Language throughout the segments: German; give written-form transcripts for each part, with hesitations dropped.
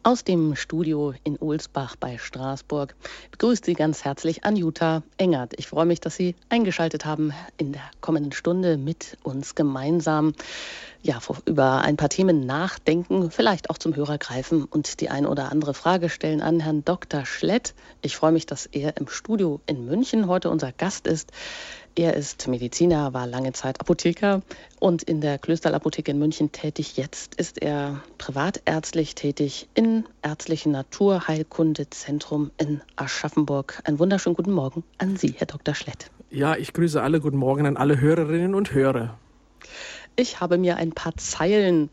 Aus dem Studio in Ohlsbach bei Straßburg begrüßt Sie ganz herzlich Anjuta Engert. Ich freue mich, dass Sie eingeschaltet haben in der kommenden Stunde mit uns gemeinsam über ein paar Themen nachdenken, vielleicht auch zum Hörer greifen und die ein oder andere Frage stellen an Herrn Dr. Schlett. Ich freue mich, dass er im Studio in München heute unser Gast ist. Er ist Mediziner, war lange Zeit Apotheker und in der Klösterl-Apotheke in München tätig. Jetzt ist er privatärztlich tätig im ärztlichen Naturheilkundezentrum in Aschaffenburg. Einen wunderschönen guten Morgen an Sie, Herr Dr. Schlett. Ja, ich grüße alle. Guten Morgen an alle Hörerinnen und Hörer. Ich habe mir ein paar Zeilen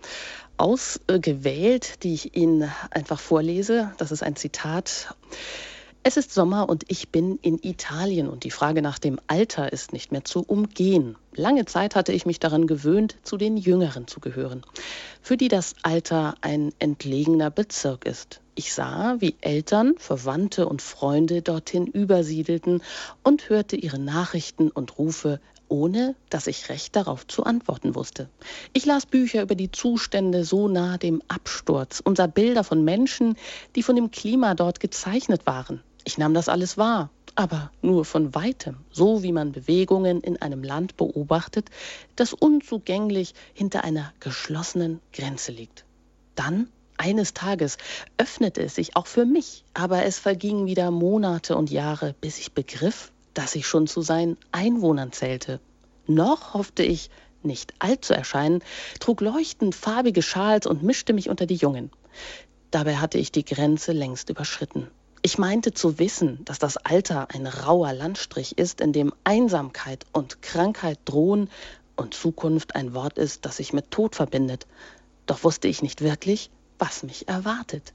ausgewählt, die ich Ihnen einfach vorlese. Das ist ein Zitat. Es ist Sommer und ich bin in Italien und die Frage nach dem Alter ist nicht mehr zu umgehen. Lange Zeit hatte ich mich daran gewöhnt, zu den Jüngeren zu gehören, für die das Alter ein entlegener Bezirk ist. Ich sah, wie Eltern, Verwandte und Freunde dorthin übersiedelten und hörte ihre Nachrichten und Rufe, ohne dass ich recht darauf zu antworten wusste. Ich las Bücher über die Zustände so nah dem Absturz und sah Bilder von Menschen, die von dem Klima dort gezeichnet waren. Ich nahm das alles wahr, aber nur von Weitem, so wie man Bewegungen in einem Land beobachtet, das unzugänglich hinter einer geschlossenen Grenze liegt. Dann, eines Tages, öffnete es sich auch für mich, aber es vergingen wieder Monate und Jahre, bis ich begriff, dass ich schon zu seinen Einwohnern zählte. Noch hoffte ich, nicht alt zu erscheinen, trug leuchtend farbige Schals und mischte mich unter die Jungen. Dabei hatte ich die Grenze längst überschritten. Ich meinte zu wissen, dass das Alter ein rauer Landstrich ist, in dem Einsamkeit und Krankheit drohen und Zukunft ein Wort ist, das sich mit Tod verbindet. Doch wusste ich nicht wirklich, was mich erwartet.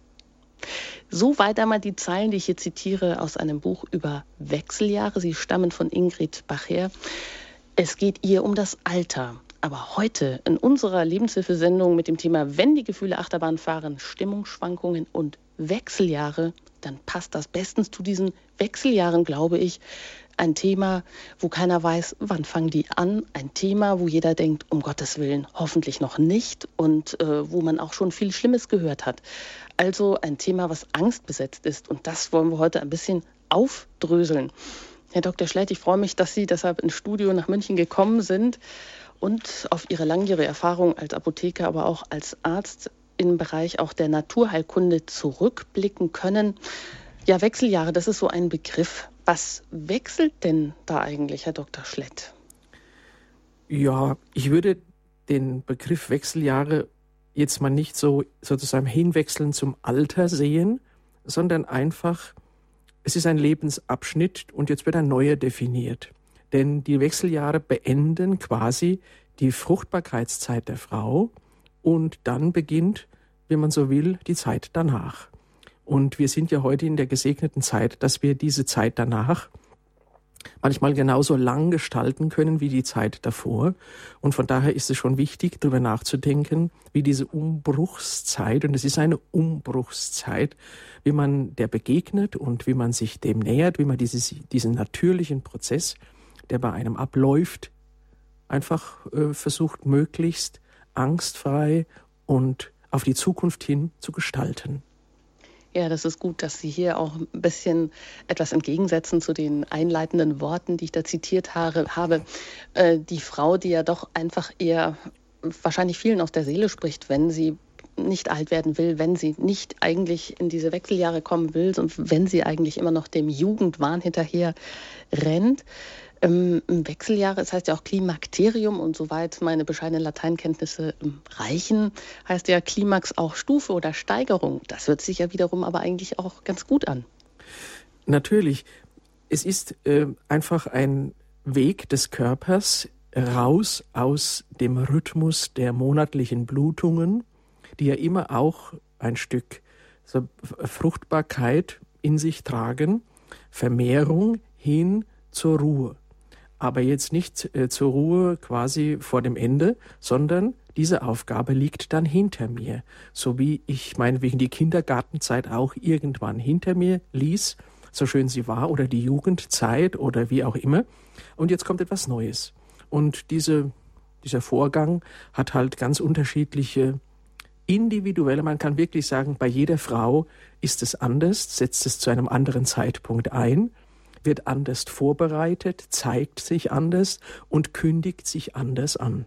Soweit einmal die Zeilen, die ich hier zitiere aus einem Buch über Wechseljahre. Sie stammen von Ingrid Bacher. Es geht ihr um das Alter. Aber heute in unserer Lebenshilfesendung mit dem Thema Wenn die Gefühle Achterbahn fahren, Stimmungsschwankungen und Wechseljahre, dann passt das bestens zu diesen Wechseljahren, glaube ich. Ein Thema, wo keiner weiß, wann fangen die an. Ein Thema, wo jeder denkt, um Gottes Willen, hoffentlich noch nicht. Und wo man auch schon viel Schlimmes gehört hat. Also ein Thema, was angstbesetzt ist. Und das wollen wir heute ein bisschen aufdröseln. Herr Dr. Schlett, ich freue mich, dass Sie deshalb ins Studio nach München gekommen sind und auf Ihre langjährige Erfahrung als Apotheker, aber auch als Arzt im Bereich auch der Naturheilkunde zurückblicken können. Ja, Wechseljahre, das ist so ein Begriff. Was wechselt denn da eigentlich, Herr Dr. Schlett? Ja, ich würde den Begriff Wechseljahre jetzt mal nicht so sozusagen hinwechseln zum Alter sehen, sondern einfach, es ist ein Lebensabschnitt und jetzt wird ein neuer definiert. Denn die Wechseljahre beenden quasi die Fruchtbarkeitszeit der Frau und dann beginnt, wenn man so will, die Zeit danach. Und wir sind ja heute in der gesegneten Zeit, dass wir diese Zeit danach manchmal genauso lang gestalten können wie die Zeit davor. Und von daher ist es schon wichtig, darüber nachzudenken, wie diese Umbruchszeit, und es ist eine Umbruchszeit, wie man der begegnet und wie man sich dem nähert, wie man diesen natürlichen Prozess, der bei einem abläuft, einfach versucht, möglichst angstfrei und auf die Zukunft hin zu gestalten. Ja, das ist gut, dass Sie hier auch ein bisschen etwas entgegensetzen zu den einleitenden Worten, die ich da zitiert habe. Die Frau, die ja doch einfach eher wahrscheinlich vielen aus der Seele spricht, wenn sie nicht alt werden will, wenn sie nicht eigentlich in diese Wechseljahre kommen will und wenn sie eigentlich immer noch dem Jugendwahn hinterher rennt. Wechseljahre, es heißt ja auch Klimakterium und soweit meine bescheidenen Lateinkenntnisse reichen, heißt ja Klimax auch Stufe oder Steigerung. Das hört sich ja wiederum aber eigentlich auch ganz gut an. Natürlich, es ist einfach ein Weg des Körpers raus aus dem Rhythmus der monatlichen Blutungen, die ja immer auch ein Stück so Fruchtbarkeit in sich tragen, Vermehrung hin zur Ruhe. Aber jetzt nicht zur Ruhe quasi vor dem Ende, sondern diese Aufgabe liegt dann hinter mir. So wie ich meinetwegen die Kindergartenzeit auch irgendwann hinter mir ließ, so schön sie war, oder die Jugendzeit oder wie auch immer. Und jetzt kommt etwas Neues. Und dieser Vorgang hat halt ganz unterschiedliche individuelle, man kann wirklich sagen, bei jeder Frau ist es anders, setzt es zu einem anderen Zeitpunkt ein, wird anders vorbereitet, zeigt sich anders und kündigt sich anders an.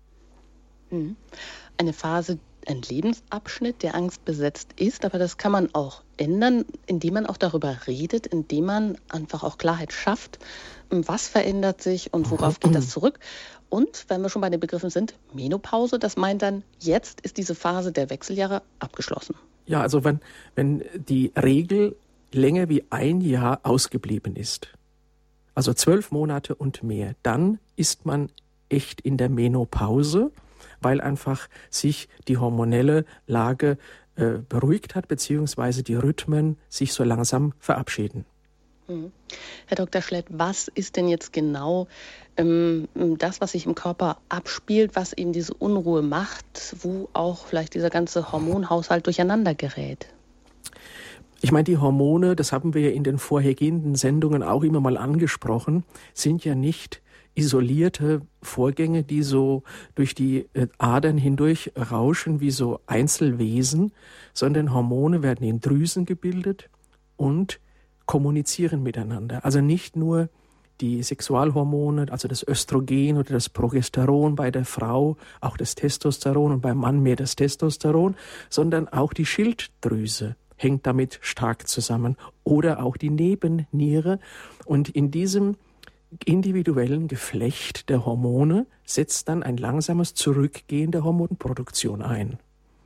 Eine Phase, ein Lebensabschnitt, der angstbesetzt ist, aber das kann man auch ändern, indem man auch darüber redet, indem man einfach auch Klarheit schafft, was verändert sich und worauf geht das zurück. Und wenn wir schon bei den Begriffen sind, Menopause, das meint dann, jetzt ist diese Phase der Wechseljahre abgeschlossen. Ja, also wenn die Regel länger wie ein Jahr ausgeblieben ist, also 12 Monate und mehr, dann ist man echt in der Menopause, weil einfach sich die hormonelle Lage beruhigt hat, beziehungsweise die Rhythmen sich so langsam verabschieden. Herr Dr. Schlett, was ist denn jetzt genau das, was sich im Körper abspielt, was eben diese Unruhe macht, wo auch vielleicht dieser ganze Hormonhaushalt durcheinander gerät? Ich meine, die Hormone, das haben wir ja in den vorhergehenden Sendungen auch immer mal angesprochen, sind ja nicht isolierte Vorgänge, die so durch die Adern hindurch rauschen wie so Einzelwesen, sondern Hormone werden in Drüsen gebildet und kommunizieren miteinander. Also nicht nur die Sexualhormone, also das Östrogen oder das Progesteron bei der Frau, auch das Testosteron und beim Mann mehr das Testosteron, sondern auch die Schilddrüse hängt damit stark zusammen oder auch die Nebenniere. Und in diesem individuellen Geflecht der Hormone setzt dann ein langsames Zurückgehen der Hormonproduktion ein.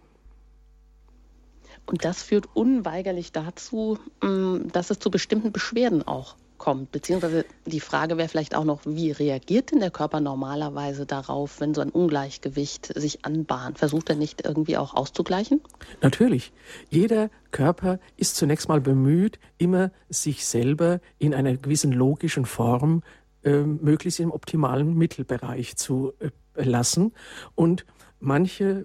Und das führt unweigerlich dazu, dass es zu bestimmten Beschwerden auch kommt. Beziehungsweise die Frage wäre vielleicht auch noch, wie reagiert denn der Körper normalerweise darauf, wenn so ein Ungleichgewicht sich anbahnt? Versucht er nicht irgendwie auch auszugleichen? Natürlich. Jeder Körper ist zunächst mal bemüht, immer sich selber in einer gewissen logischen Form möglichst im optimalen Mittelbereich zu lassen. Und manche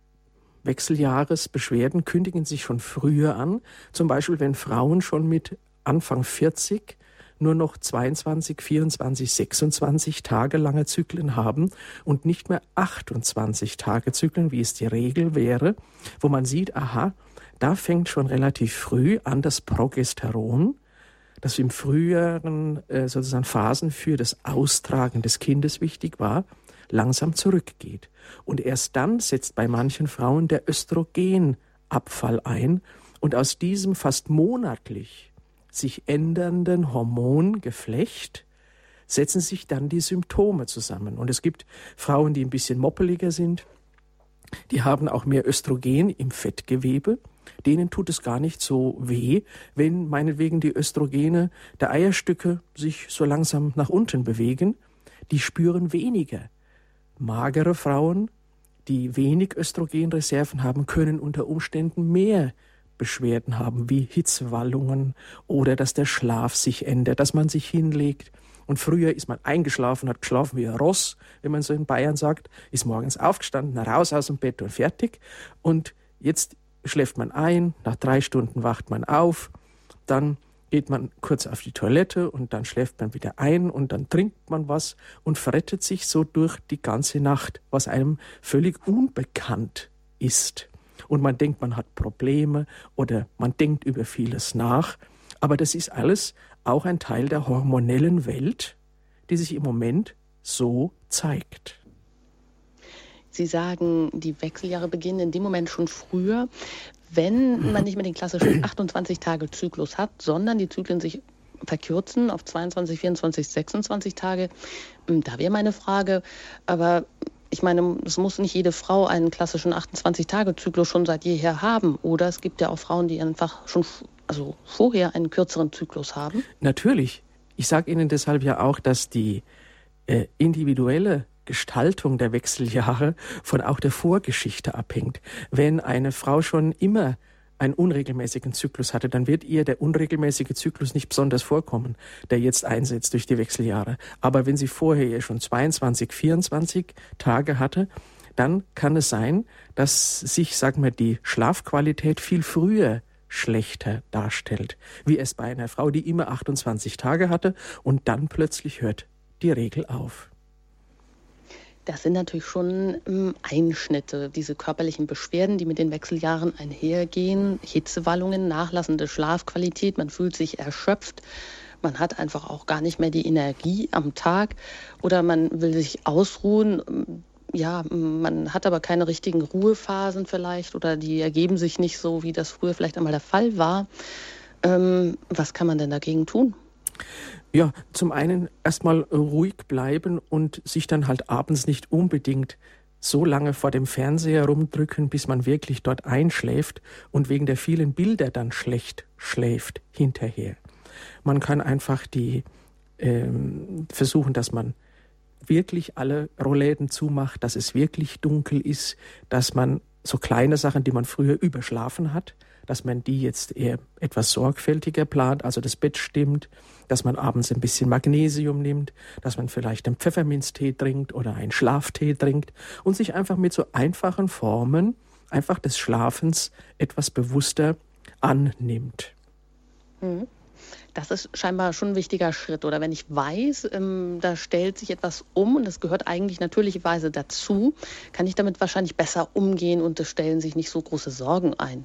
Wechseljahresbeschwerden kündigen sich schon früher an. Zum Beispiel, wenn Frauen schon mit Anfang 40 nur noch 22, 24, 26 Tage lange Zyklen haben und nicht mehr 28 Tage Zyklen, wie es die Regel wäre, wo man sieht, aha, da fängt schon relativ früh an das Progesteron, das im früheren sozusagen Phasen für das Austragen des Kindes wichtig war, langsam zurückgeht. Und erst dann setzt bei manchen Frauen der Östrogenabfall ein und aus diesem fast monatlich sich ändernden Hormongeflecht setzen sich dann die Symptome zusammen. Und es gibt Frauen, die ein bisschen moppeliger sind, die haben auch mehr Östrogen im Fettgewebe. Denen tut es gar nicht so weh, wenn meinetwegen die Östrogene der Eierstücke sich so langsam nach unten bewegen. Die spüren weniger. Magere Frauen, die wenig Östrogenreserven haben, können unter Umständen mehr Beschwerden haben, wie Hitzewallungen oder dass der Schlaf sich ändert, dass man sich hinlegt. Und früher ist man eingeschlafen, hat geschlafen wie ein Ross, wenn man so in Bayern sagt, ist morgens aufgestanden, raus aus dem Bett und fertig. Und jetzt schläft man ein, nach 3 Stunden wacht man auf, dann geht man kurz auf die Toilette und dann schläft man wieder ein und dann trinkt man was und verrettet sich so durch die ganze Nacht, was einem völlig unbekannt ist. Und man denkt, man hat Probleme oder man denkt über vieles nach. Aber das ist alles auch ein Teil der hormonellen Welt, die sich im Moment so zeigt. Sie sagen, die Wechseljahre beginnen in dem Moment schon früher, wenn man nicht mehr den klassischen 28-Tage-Zyklus hat, sondern die Zyklen sich verkürzen auf 22, 24, 26 Tage. Da wäre meine Frage, aber ich meine, es muss nicht jede Frau einen klassischen 28-Tage-Zyklus schon seit jeher haben. Oder es gibt ja auch Frauen, die einfach schon vorher einen kürzeren Zyklus haben. Natürlich. Ich sage Ihnen deshalb ja auch, dass die individuelle Gestaltung der Wechseljahre von auch der Vorgeschichte abhängt. Wenn eine Frau schon immer einen unregelmäßigen Zyklus hatte, dann wird ihr der unregelmäßige Zyklus nicht besonders vorkommen, der jetzt einsetzt durch die Wechseljahre. Aber wenn sie vorher schon 22, 24 Tage hatte, dann kann es sein, dass sich, sagen wir, die Schlafqualität viel früher schlechter darstellt, wie es bei einer Frau, die immer 28 Tage hatte und dann plötzlich hört die Regel auf. Das sind natürlich schon Einschnitte, diese körperlichen Beschwerden, die mit den Wechseljahren einhergehen, Hitzewallungen, nachlassende Schlafqualität, man fühlt sich erschöpft, man hat einfach auch gar nicht mehr die Energie am Tag oder man will sich ausruhen. Ja, man hat aber keine richtigen Ruhephasen vielleicht oder die ergeben sich nicht so, wie das früher vielleicht einmal der Fall war. Was kann man denn dagegen tun? Ja, zum einen erstmal ruhig bleiben und sich dann halt abends nicht unbedingt so lange vor dem Fernseher rumdrücken, bis man wirklich dort einschläft und wegen der vielen Bilder dann schlecht schläft hinterher. Man kann einfach versuchen, dass man wirklich alle Rollläden zumacht, dass es wirklich dunkel ist, dass man so kleine Sachen, die man früher überschlafen hat, dass man die jetzt eher etwas sorgfältiger plant, also das Bett stimmt, dass man abends ein bisschen Magnesium nimmt, dass man vielleicht einen Pfefferminztee trinkt oder einen Schlaftee trinkt und sich einfach mit so einfachen Formen einfach des Schlafens etwas bewusster annimmt. Das ist scheinbar schon ein wichtiger Schritt. Oder wenn ich weiß, da stellt sich etwas um und das gehört eigentlich natürlicherweise dazu, kann ich damit wahrscheinlich besser umgehen und es stellen sich nicht so große Sorgen ein.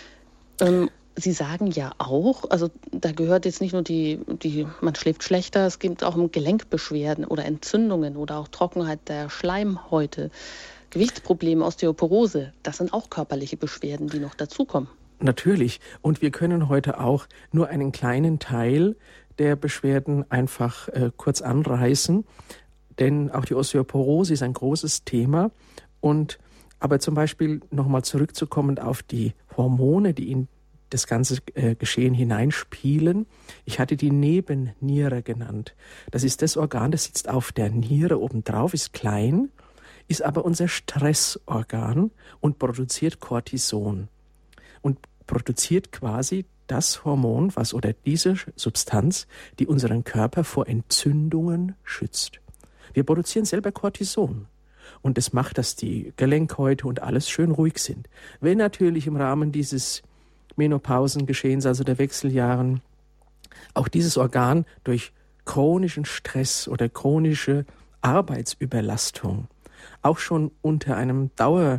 Sie sagen ja auch, also da gehört jetzt nicht nur man schläft schlechter, es gibt auch Gelenkbeschwerden oder Entzündungen oder auch Trockenheit der Schleimhäute, Gewichtsprobleme, Osteoporose. Das sind auch körperliche Beschwerden, die noch dazukommen. Natürlich. Und wir können heute auch nur einen kleinen Teil der Beschwerden einfach kurz anreißen. Denn auch die Osteoporose ist ein großes Thema. Aber zum Beispiel nochmal zurückzukommen auf die Hormone, die in das ganze Geschehen hineinspielen. Ich hatte die Nebenniere genannt. Das ist das Organ, das sitzt auf der Niere obendrauf, ist klein, ist aber unser Stressorgan und produziert Cortison. Und produziert quasi das Hormon, oder diese Substanz, die unseren Körper vor Entzündungen schützt. Wir produzieren selber Cortison. Und das macht, dass die Gelenkhäute und alles schön ruhig sind. Wenn natürlich im Rahmen dieses Menopausengeschehens, also der Wechseljahren, auch dieses Organ durch chronischen Stress oder chronische Arbeitsüberlastung auch schon unter einem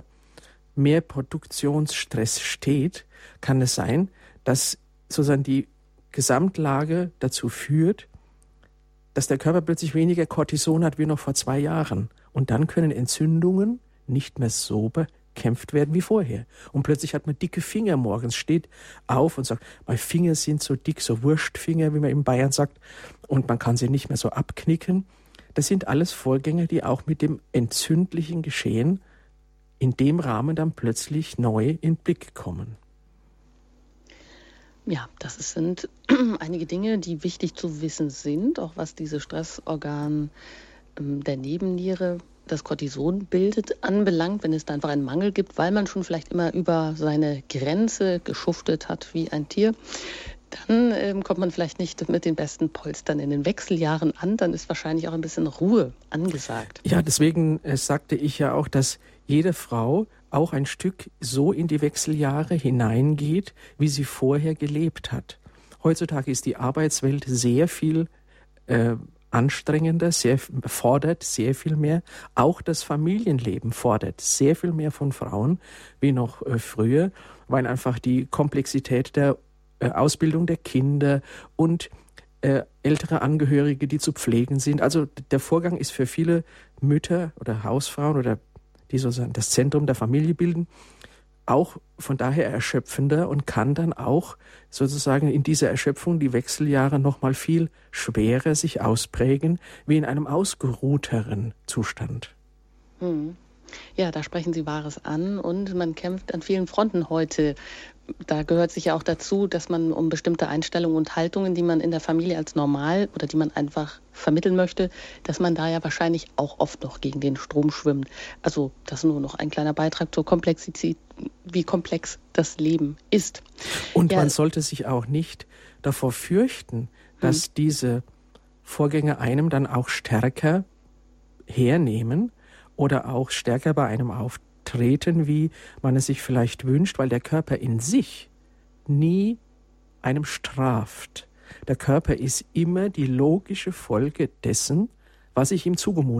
Mehrproduktionsstress steht, kann es sein, dass sozusagen die Gesamtlage dazu führt, dass der Körper plötzlich weniger Cortison hat wie noch vor 2 Jahren. Und dann können Entzündungen nicht mehr so bekämpft werden wie vorher. Und plötzlich hat man dicke Finger morgens, steht auf und sagt, meine Finger sind so dick, so Wurstfinger, wie man in Bayern sagt, und man kann sie nicht mehr so abknicken. Das sind alles Vorgänge, die auch mit dem entzündlichen Geschehen in dem Rahmen dann plötzlich neu in den Blick kommen. Ja, das sind einige Dinge, die wichtig zu wissen sind, auch was diese Stressorgan der Nebenniere, das Cortison bildet, anbelangt, wenn es da einfach einen Mangel gibt, weil man schon vielleicht immer über seine Grenze geschuftet hat wie ein Tier. Dann kommt man vielleicht nicht mit den besten Polstern in den Wechseljahren an, dann ist wahrscheinlich auch ein bisschen Ruhe angesagt. Ja, deswegen sagte ich ja auch, dass jede Frau auch ein Stück so in die Wechseljahre hineingeht, wie sie vorher gelebt hat. Heutzutage ist die Arbeitswelt sehr viel anstrengender, fordert sehr viel mehr. Auch das Familienleben fordert sehr viel mehr von Frauen wie noch früher, weil einfach die Komplexität der Ausbildung der Kinder und ältere Angehörige, die zu pflegen sind. Also der Vorgang ist für viele Mütter oder Hausfrauen oder die sozusagen das Zentrum der Familie bilden, auch von daher erschöpfender und kann dann auch sozusagen in dieser Erschöpfung die Wechseljahre noch mal viel schwerer sich ausprägen, wie in einem ausgeruhteren Zustand. Ja, da sprechen Sie Wahres an und man kämpft an vielen Fronten heute. Da gehört sicher auch dazu, dass man um bestimmte Einstellungen und Haltungen, die man in der Familie als normal oder die man einfach vermitteln möchte, dass man da ja wahrscheinlich auch oft noch gegen den Strom schwimmt. Also das ist nur noch ein kleiner Beitrag zur Komplexität, wie komplex das Leben ist. Und man sollte sich auch nicht davor fürchten, dass diese Vorgänge einem dann auch stärker hernehmen oder auch stärker bei einem auftreten, wie man es sich vielleicht wünscht, weil der Körper in sich nie einem straft. Der Körper ist immer die logische Folge dessen, was ich ihm zugemutet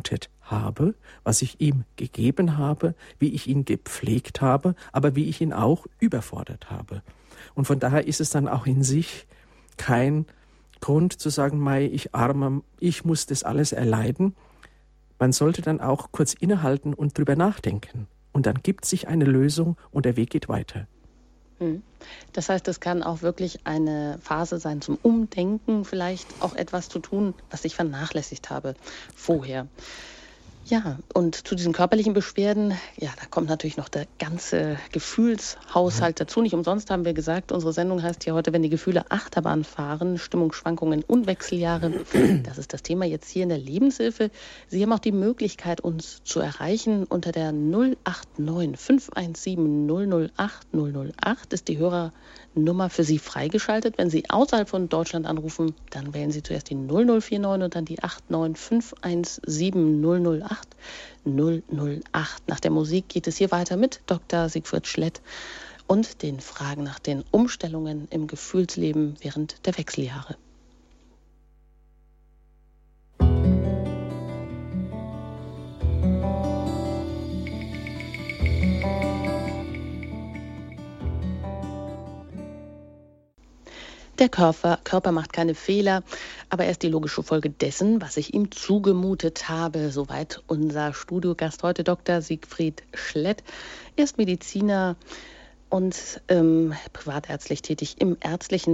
habe, was ich ihm gegeben habe, wie ich ihn gepflegt habe, aber wie ich ihn auch überfordert habe. Und von daher ist es dann auch in sich kein Grund zu sagen, Mei, ich Armer, ich muss das alles erleiden. Man sollte dann auch kurz innehalten und drüber nachdenken. Und dann gibt sich eine Lösung und der Weg geht weiter. Das heißt, es kann auch wirklich eine Phase sein zum Umdenken, vielleicht auch etwas zu tun, was ich vernachlässigt habe vorher. Ja, und zu diesen körperlichen Beschwerden, ja, da kommt natürlich noch der ganze Gefühlshaushalt dazu. Nicht umsonst haben wir gesagt, unsere Sendung heißt ja heute, wenn die Gefühle Achterbahn fahren, Stimmungsschwankungen und Wechseljahre. Das ist das Thema jetzt hier in der Lebenshilfe. Sie haben auch die Möglichkeit, uns zu erreichen unter der 089 517 008 008 ist die Hörernummer für Sie freigeschaltet. Wenn Sie außerhalb von Deutschland anrufen, dann wählen Sie zuerst die 0049 und dann die 89 517 008 008. Nach der Musik geht es hier weiter mit Dr. Siegfried Schlett und den Fragen nach den Umstellungen im Gefühlsleben während der Wechseljahre. Der Körper macht keine Fehler, aber er ist die logische Folge dessen, was ich ihm zugemutet habe. Soweit unser Studiogast heute, Dr. Siegfried Schlett. Er ist Mediziner und privatärztlich tätig im ärztlichen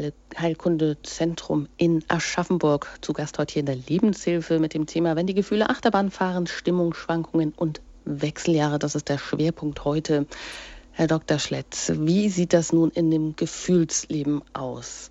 Naturheilkundezentrum in Aschaffenburg. Zu Gast heute hier in der Lebenshilfe mit dem Thema, wenn die Gefühle Achterbahn fahren, Stimmungsschwankungen und Wechseljahre. Das ist der Schwerpunkt heute. Herr Dr. Schlett, wie sieht das nun in dem Gefühlsleben aus?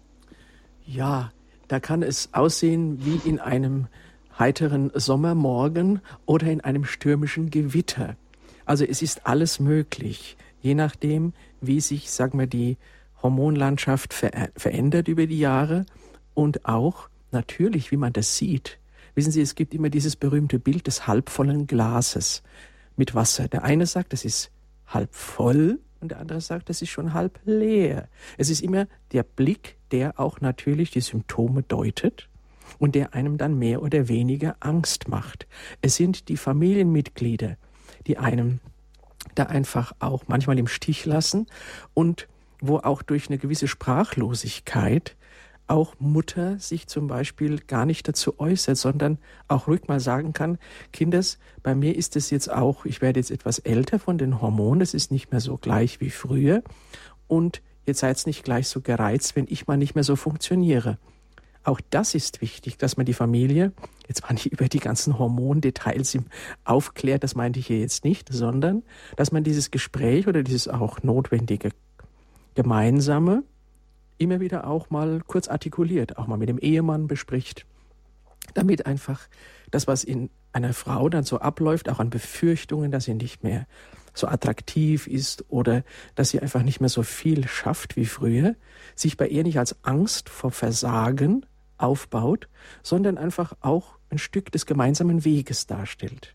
Ja, da kann es aussehen wie in einem heiteren Sommermorgen oder in einem stürmischen Gewitter. Also es ist alles möglich, je nachdem, wie sich, sagen wir, die Hormonlandschaft verändert über die Jahre und auch natürlich, wie man das sieht. Wissen Sie, es gibt immer dieses berühmte Bild des halbvollen Glases mit Wasser. Der eine sagt, es ist halb voll und der andere sagt, es ist schon halb leer. Es ist immer der Blick, der auch natürlich die Symptome deutet und der einem dann mehr oder weniger Angst macht. Es sind die Familienmitglieder, die einem da einfach auch manchmal im Stich lassen und wo auch durch eine gewisse Sprachlosigkeit auch Mutter sich zum Beispiel gar nicht dazu äußert, sondern auch ruhig mal sagen kann, Kinders, bei mir ist es jetzt auch, ich werde jetzt etwas älter von den Hormonen, es ist nicht mehr so gleich wie früher und jetzt seid nicht gleich so gereizt, wenn ich mal nicht mehr so funktioniere. Auch das ist wichtig, dass man die Familie, jetzt mal nicht über die ganzen Hormondetails aufklärt, das meinte ich hier jetzt nicht, sondern dass man dieses Gespräch oder dieses auch notwendige gemeinsame immer wieder auch mal kurz artikuliert, auch mal mit dem Ehemann bespricht, damit einfach das, was in einer Frau dann so abläuft, auch an Befürchtungen, dass sie nicht mehr so attraktiv ist oder dass sie einfach nicht mehr so viel schafft wie früher, sich bei ihr nicht als Angst vor Versagen aufbaut, sondern einfach auch ein Stück des gemeinsamen Weges darstellt.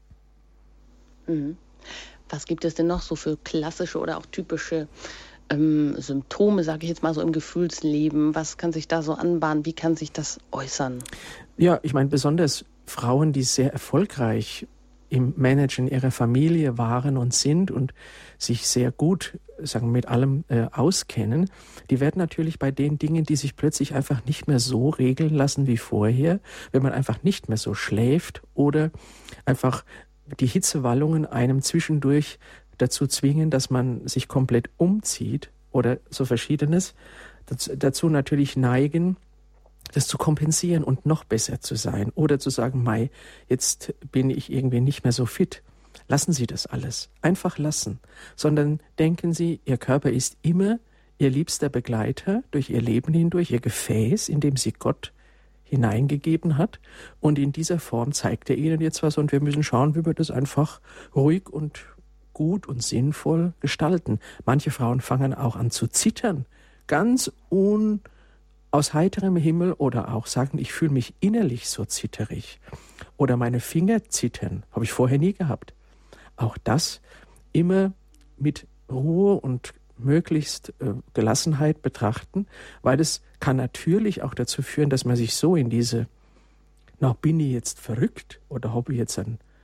Was gibt es denn noch so für klassische oder auch typische Symptome, sage ich jetzt mal so im Gefühlsleben? Was kann sich da so anbahnen? Wie kann sich das äußern? Ja, ich meine, besonders Frauen, die sehr erfolgreich im Managen ihrer Familie waren und sind und sich sehr gut, sagen wir, mit allem auskennen, die werden natürlich bei den Dingen, die sich plötzlich einfach nicht mehr so regeln lassen wie vorher, wenn man einfach nicht mehr so schläft oder einfach die Hitzewallungen einem zwischendurch dazu zwingen, dass man sich komplett umzieht oder so Verschiedenes, dazu natürlich neigen, das zu kompensieren und noch besser zu sein oder zu sagen, Mei, jetzt bin ich irgendwie nicht mehr so fit. Lassen Sie das alles. Einfach lassen. Sondern denken Sie, Ihr Körper ist immer Ihr liebster Begleiter durch Ihr Leben hindurch, Ihr Gefäß, in dem Sie Gott hineingegeben hat. Und in dieser Form zeigt er Ihnen jetzt was und wir müssen schauen, wie wir das einfach ruhig und gut und sinnvoll gestalten. Manche Frauen fangen auch an zu zittern, ganz aus heiterem Himmel oder auch sagen, ich fühle mich innerlich so zitterig oder meine Finger zittern, habe ich vorher nie gehabt. Auch das immer mit Ruhe und möglichst Gelassenheit betrachten, weil es kann natürlich auch dazu führen, dass man sich so in diese, bin ich jetzt verrückt oder habe ich jetzt einen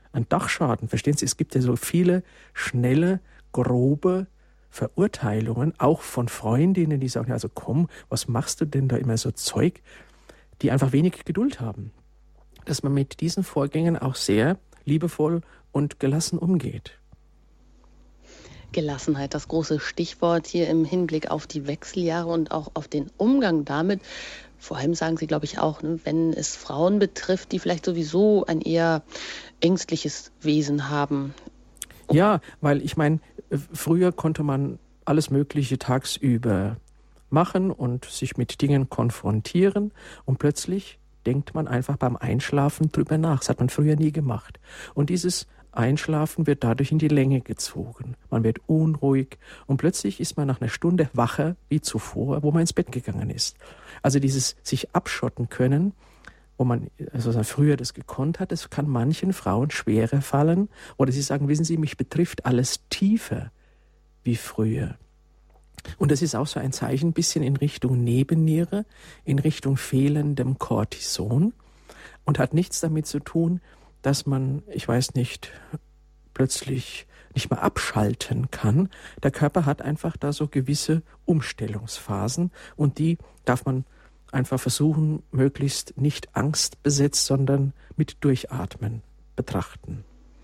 ein Dachschaden. Verstehen Sie, es gibt ja so viele schnelle, grobe Verurteilungen, auch von Freundinnen, die sagen, also komm, was machst du denn da immer so Zeug, die einfach wenig Geduld haben. Dass man mit diesen Vorgängen auch sehr liebevoll und gelassen umgeht. Gelassenheit, das große Stichwort hier im Hinblick auf die Wechseljahre und auch auf den Umgang damit. Vor allem sagen Sie, glaube ich, auch, wenn es Frauen betrifft, die vielleicht sowieso ein eher ängstliches Wesen haben. Ja, weil ich meine, früher konnte man alles Mögliche tagsüber machen und sich mit Dingen konfrontieren und plötzlich denkt man einfach beim Einschlafen drüber nach. Das hat man früher nie gemacht. Und dieses Einschlafen wird dadurch in die Länge gezogen. Man wird unruhig und plötzlich ist man nach einer Stunde wacher wie zuvor, wo man ins Bett gegangen ist. Also dieses sich abschotten können, wo man also früher das gekonnt hat, das kann manchen Frauen schwerer fallen. Oder sie sagen, wissen Sie, mich betrifft alles tiefer wie früher. Und das ist auch so ein Zeichen, ein bisschen in Richtung Nebenniere, in Richtung fehlendem Cortison und hat nichts damit zu tun, dass man, ich weiß nicht, plötzlich nicht mehr abschalten kann. Der Körper hat einfach da so gewisse Umstellungsphasen und die darf man einfach versuchen, möglichst nicht angstbesetzt, sondern mit Durchatmen betrachten.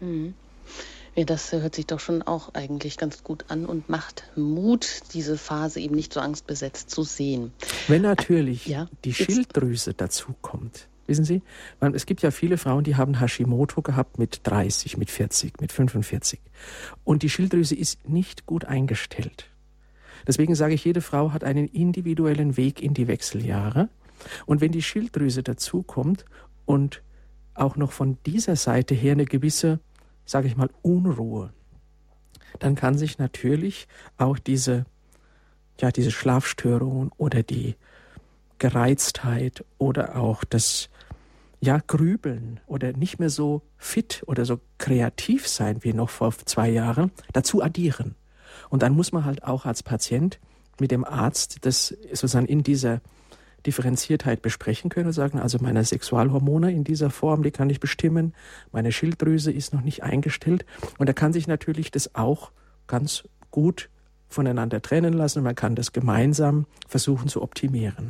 Ja, das hört sich doch schon auch eigentlich ganz gut an und macht Mut, diese Phase eben nicht so angstbesetzt zu sehen. Wenn natürlich die Schilddrüse dazu kommt, wissen Sie, es gibt ja viele Frauen, die haben Hashimoto gehabt mit 30, mit 40, mit 45. Und die Schilddrüse ist nicht gut eingestellt. Deswegen sage ich, jede Frau hat einen individuellen Weg in die Wechseljahre. Und wenn die Schilddrüse dazukommt und auch noch von dieser Seite her eine gewisse, sage ich mal, Unruhe, dann kann sich natürlich auch diese Schlafstörungen oder die Gereiztheit oder auch das Grübeln oder nicht mehr so fit oder so kreativ sein wie noch vor 2 Jahren dazu addieren. Und dann muss man halt auch als Patient mit dem Arzt das sozusagen in dieser Differenziertheit besprechen können und sagen, also meine Sexualhormone in dieser Form, die kann ich bestimmen, meine Schilddrüse ist noch nicht eingestellt und da kann sich natürlich das auch ganz gut voneinander trennen lassen und man kann das gemeinsam versuchen zu optimieren.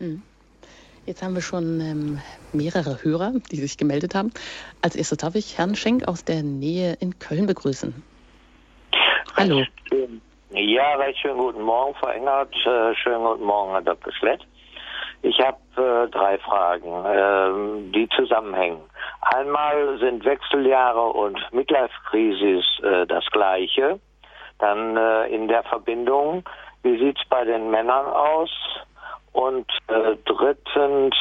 Jetzt haben wir schon mehrere Hörer, die sich gemeldet haben. Als erstes darf ich Herrn Schenk aus der Nähe in Köln begrüßen. Hallo. Ja, recht schönen guten Morgen, Frau Engert. Schönen guten Morgen, Herr Dr. Schlett. Ich habe 3 Fragen, die zusammenhängen. Einmal sind Wechseljahre und Midlife-Crisis das Gleiche. Dann in der Verbindung, wie sieht's bei den Männern aus? Und drittens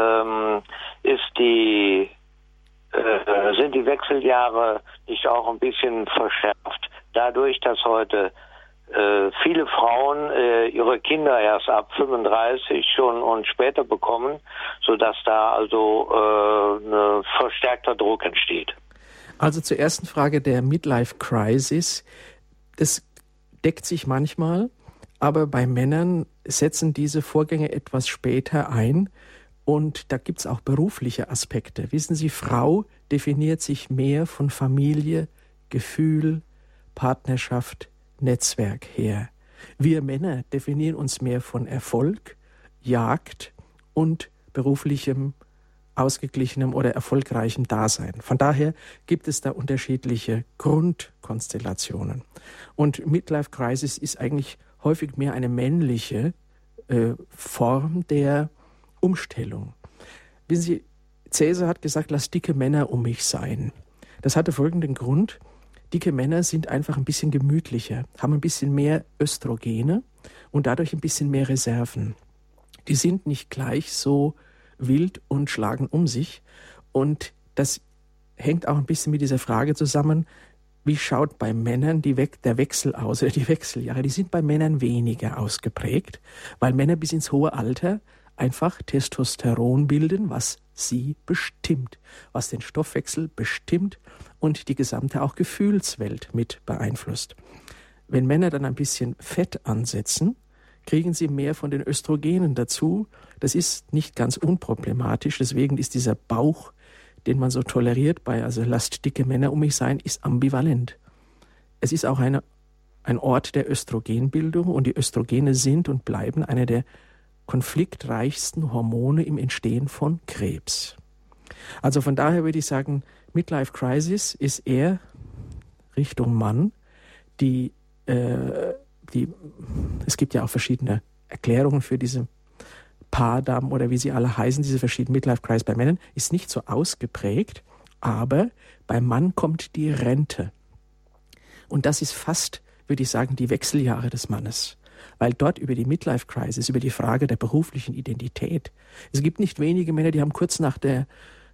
sind die Wechseljahre nicht auch ein bisschen verschärft, dadurch, dass heute viele Frauen ihre Kinder erst ab 35 schon und später bekommen, sodass da also ein verstärkter Druck entsteht. Also zur ersten Frage der Midlife Crisis. Das deckt sich manchmal, aber bei Männern setzen diese Vorgänge etwas später ein und da gibt es auch berufliche Aspekte. Wissen Sie, Frau definiert sich mehr von Familie, Gefühl, Partnerschaft, Netzwerk her. Wir Männer definieren uns mehr von Erfolg, Jagd und beruflichem, ausgeglichenem oder erfolgreichem Dasein. Von daher gibt es da unterschiedliche Grundkonstellationen. Und Midlife Crisis ist eigentlich häufig mehr eine männliche Form der Umstellung. Wissen Sie, Cäsar hat gesagt, lass dicke Männer um mich sein. Das hatte folgenden Grund. Dicke Männer sind einfach ein bisschen gemütlicher, haben ein bisschen mehr Östrogene und dadurch ein bisschen mehr Reserven. Die sind nicht gleich so wild und schlagen um sich. Und das hängt auch ein bisschen mit dieser Frage zusammen, wie schaut bei Männern der Wechsel aus, oder die Wechseljahre? Die sind bei Männern weniger ausgeprägt, weil Männer bis ins hohe Alter einfach Testosteron bilden, was sie bestimmt, was den Stoffwechsel bestimmt und die gesamte auch Gefühlswelt mit beeinflusst. Wenn Männer dann ein bisschen Fett ansetzen, kriegen sie mehr von den Östrogenen dazu. Das ist nicht ganz unproblematisch, deswegen ist dieser Bauch, den man so toleriert also lasst dicke Männer um mich sein, ist ambivalent. Es ist auch ein Ort der Östrogenbildung und die Östrogene sind und bleiben eine der konfliktreichsten Hormone im Entstehen von Krebs. Also von daher würde ich sagen, Midlife Crisis ist eher Richtung Mann. Es gibt ja auch verschiedene Erklärungen für diese Paardamen oder wie sie alle heißen, diese verschiedenen Midlife Crisis bei Männern, ist nicht so ausgeprägt, aber beim Mann kommt die Rente. Und das ist fast, würde ich sagen, die Wechseljahre des Mannes. Weil dort über die Midlife Crisis, über die Frage der beruflichen Identität, es gibt nicht wenige Männer, die haben kurz nach der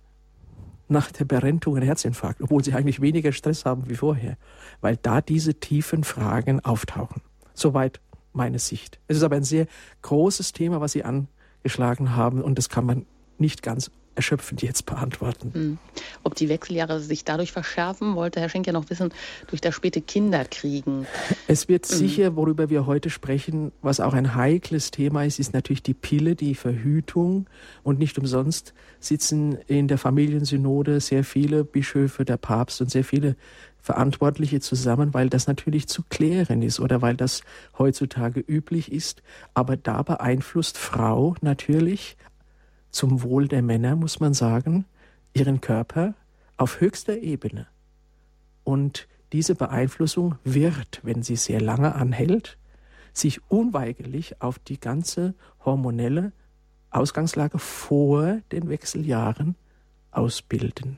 Berentung einen Herzinfarkt, obwohl sie eigentlich weniger Stress haben wie vorher, weil da diese tiefen Fragen auftauchen. Soweit meine Sicht. Es ist aber ein sehr großes Thema, was Sie angeschlagen haben, und das kann man nicht ganz erschöpfend jetzt beantworten. Ob die Wechseljahre sich dadurch verschärfen, wollte Herr Schenk ja noch wissen, durch das späte Kinderkriegen. Es wird sicher, worüber wir heute sprechen, was auch ein heikles Thema ist natürlich die Pille, die Verhütung. Und nicht umsonst sitzen in der Familiensynode sehr viele Bischöfe, der Papst und sehr viele Verantwortliche zusammen, weil das natürlich zu klären ist oder weil das heutzutage üblich ist. Aber da beeinflusst Frau natürlich zum Wohl der Männer, muss man sagen, ihren Körper auf höchster Ebene. Und diese Beeinflussung wird, wenn sie sehr lange anhält, sich unweigerlich auf die ganze hormonelle Ausgangslage vor den Wechseljahren ausbilden.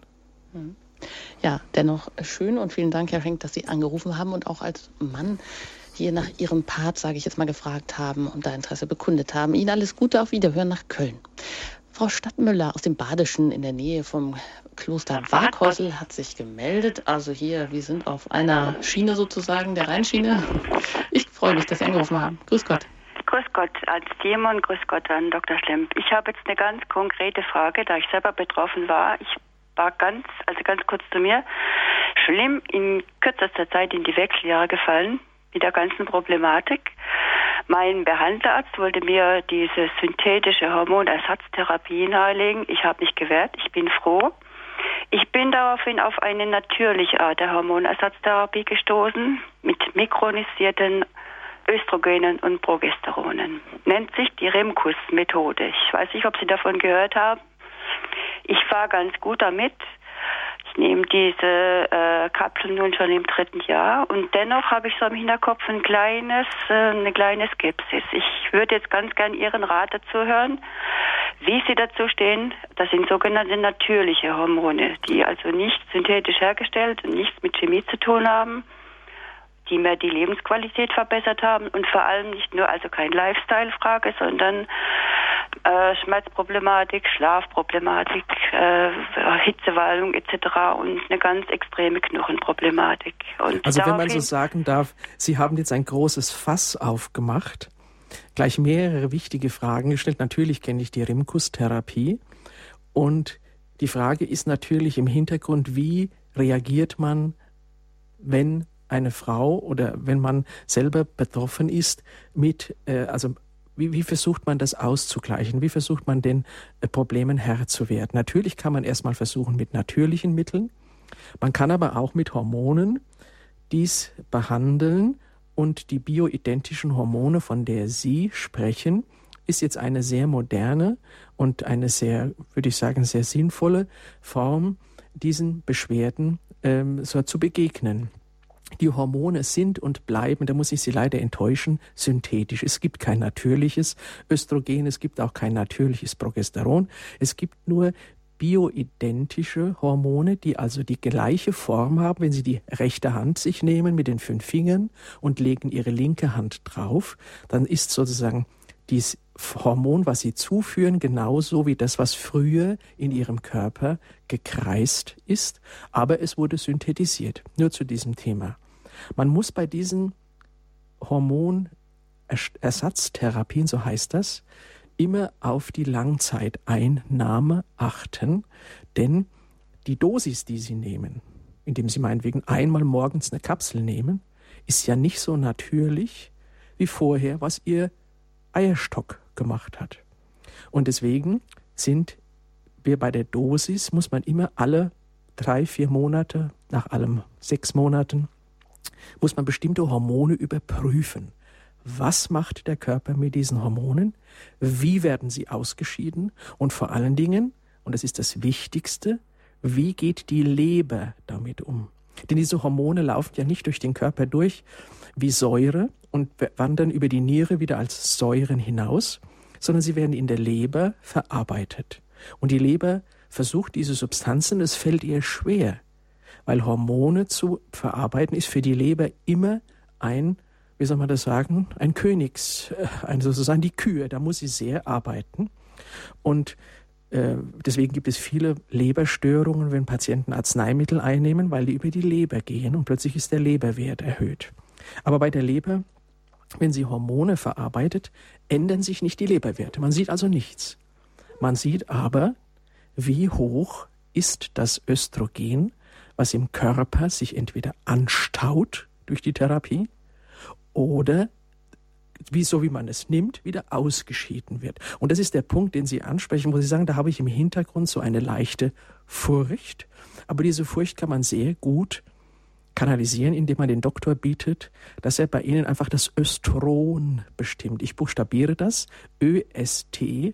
Ja, dennoch schön und vielen Dank, Herr Schenk, dass Sie angerufen haben und auch als Mann hier nach Ihrem Part, sage ich jetzt mal, gefragt haben und da Interesse bekundet haben. Ihnen alles Gute, auf Wiederhören nach Köln. Frau Stadtmüller aus dem Badischen in der Nähe vom Kloster Warkhossel hat sich gemeldet. Also hier, wir sind auf einer Schiene sozusagen, der Rheinschiene. Ich freue mich, dass Sie angerufen haben. Grüß Gott. Grüß Gott als Team und grüß Gott an Dr. Schlemp. Ich habe jetzt eine ganz konkrete Frage, da ich selber betroffen war. Ich war ganz kurz zu mir, schlimm in kürzester Zeit in die Wechseljahre gefallen mit der ganzen Problematik. Mein Behandlerarzt wollte mir diese synthetische Hormonersatztherapie nahelegen. Ich habe mich gewehrt. Ich bin froh. Ich bin daraufhin auf eine natürliche Art der Hormonersatztherapie gestoßen mit mikronisierten Östrogenen und Progesteronen. Nennt sich die Rimkus-Methode. Ich weiß nicht, ob Sie davon gehört haben. Ich fahre ganz gut damit. Ich nehme diese Kapseln nun schon im 3. Jahr und dennoch habe ich so im Hinterkopf eine kleine Skepsis. Ich würde jetzt ganz gern Ihren Rat dazu hören, wie Sie dazu stehen. Das sind sogenannte natürliche Hormone, die also nicht synthetisch hergestellt und nichts mit Chemie zu tun haben, die mir die Lebensqualität verbessert haben und vor allem nicht nur, also kein Lifestyle-Frage, sondern Schmerzproblematik, Schlafproblematik, Hitzewallung etc. und eine ganz extreme Knochenproblematik. Und also wenn man so sagen darf, Sie haben jetzt ein großes Fass aufgemacht, gleich mehrere wichtige Fragen gestellt. Natürlich kenne ich die Rimkus-Therapie und die Frage ist natürlich im Hintergrund, wie reagiert man, wenn eine Frau oder wenn man selber betroffen ist wie versucht man das auszugleichen? Wie versucht man den Problemen Herr zu werden? Natürlich kann man erstmal versuchen mit natürlichen Mitteln. Man kann aber auch mit Hormonen dies behandeln. Und die bioidentischen Hormone, von der Sie sprechen, ist jetzt eine sehr moderne und eine sehr, würde ich sagen, sehr sinnvolle Form, diesen Beschwerden so zu begegnen. Die Hormone sind und bleiben, da muss ich Sie leider enttäuschen, synthetisch. Es gibt kein natürliches Östrogen, es gibt auch kein natürliches Progesteron. Es gibt nur bioidentische Hormone, die also die gleiche Form haben. Wenn Sie die rechte Hand sich nehmen mit den 5 Fingern und legen Ihre linke Hand drauf, dann ist sozusagen dieses Hormon, was Sie zuführen, genauso wie das, was früher in Ihrem Körper gekreist ist, aber es wurde synthetisiert. Nur zu diesem Thema. Man muss bei diesen Hormonersatztherapien, so heißt das, immer auf die Langzeiteinnahme achten, denn die Dosis, die Sie nehmen, indem Sie meinetwegen einmal morgens eine Kapsel nehmen, ist ja nicht so natürlich wie vorher, was Ihr Eierstock gemacht hat. Und deswegen sind wir bei der Dosis, muss man immer alle 3-4 Monate, nach allem 6 Monaten, muss man bestimmte Hormone überprüfen. Was macht der Körper mit diesen Hormonen? Wie werden sie ausgeschieden? Und vor allen Dingen, und das ist das Wichtigste, wie geht die Leber damit um? Denn diese Hormone laufen ja nicht durch den Körper durch wie Säure und wandern über die Niere wieder als Säuren hinaus, sondern sie werden in der Leber verarbeitet. Und die Leber versucht diese Substanzen, es fällt ihr schwer, weil Hormone zu verarbeiten ist für die Leber immer ein, wie soll man das sagen, ein sozusagen die Kühe, da muss sie sehr arbeiten. Und deswegen gibt es viele Leberstörungen, wenn Patienten Arzneimittel einnehmen, weil die über die Leber gehen und plötzlich ist der Leberwert erhöht. Aber bei der Leber, wenn sie Hormone verarbeitet, ändern sich nicht die Leberwerte. Man sieht also nichts. Man sieht aber, wie hoch ist das Östrogen, was im Körper sich entweder anstaut durch die Therapie oder wie man es nimmt, wieder ausgeschieden wird. Und das ist der Punkt, den Sie ansprechen, wo Sie sagen, da habe ich im Hintergrund so eine leichte Furcht. Aber diese Furcht kann man sehr gut kanalisieren, indem man den Doktor bittet, dass er bei Ihnen einfach das Östron bestimmt. Ich buchstabiere das, ÖSTRON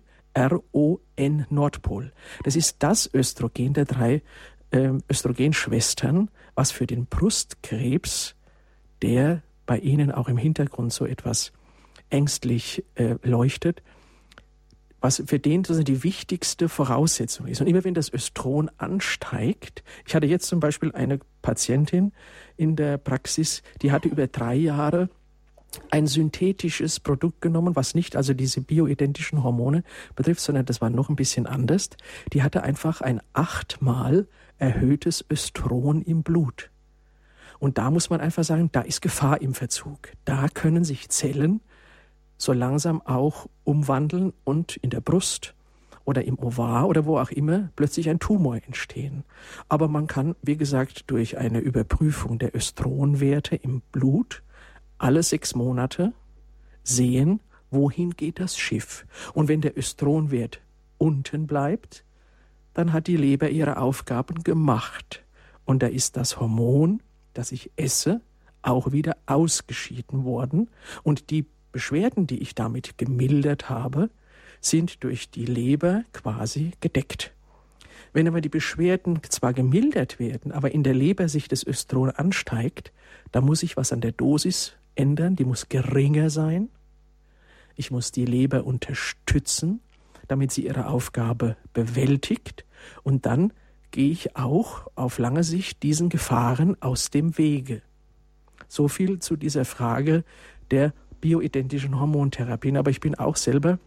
Nordpol. Das ist das Östrogen der 3 Östrogenschwestern, was für den Brustkrebs, der bei Ihnen auch im Hintergrund so etwas ängstlich leuchtet, was für den die wichtigste Voraussetzung ist. Und immer wenn das Östron ansteigt, ich hatte jetzt zum Beispiel eine Patientin in der Praxis, die hatte über 3 Jahre ein synthetisches Produkt genommen, was nicht also diese bioidentischen Hormone betrifft, sondern das war noch ein bisschen anders. Die hatte einfach ein 8-mal erhöhtes Östron im Blut. Und da muss man einfach sagen, da ist Gefahr im Verzug. Da können sich Zellen so langsam auch umwandeln und in der Brust oder im Ovar oder wo auch immer plötzlich ein Tumor entstehen. Aber man kann, wie gesagt, durch eine Überprüfung der Östronwerte im Blut alle 6 Monate sehen, wohin geht das Schiff. Und wenn der Östronwert unten bleibt, dann hat die Leber ihre Aufgaben gemacht. Und da ist das Hormon, das ich esse, auch wieder ausgeschieden worden. Und die Beschwerden, die ich damit gemildert habe, sind durch die Leber quasi gedeckt. Wenn aber die Beschwerden zwar gemildert werden, aber in der Leber sich das Östron ansteigt, dann muss ich was an der Dosis ändern, die muss geringer sein. Ich muss die Leber unterstützen, damit sie ihre Aufgabe bewältigt. Und dann gehe ich auch auf lange Sicht diesen Gefahren aus dem Wege. So viel zu dieser Frage der bioidentischen Hormontherapien. Aber ich bin auch selber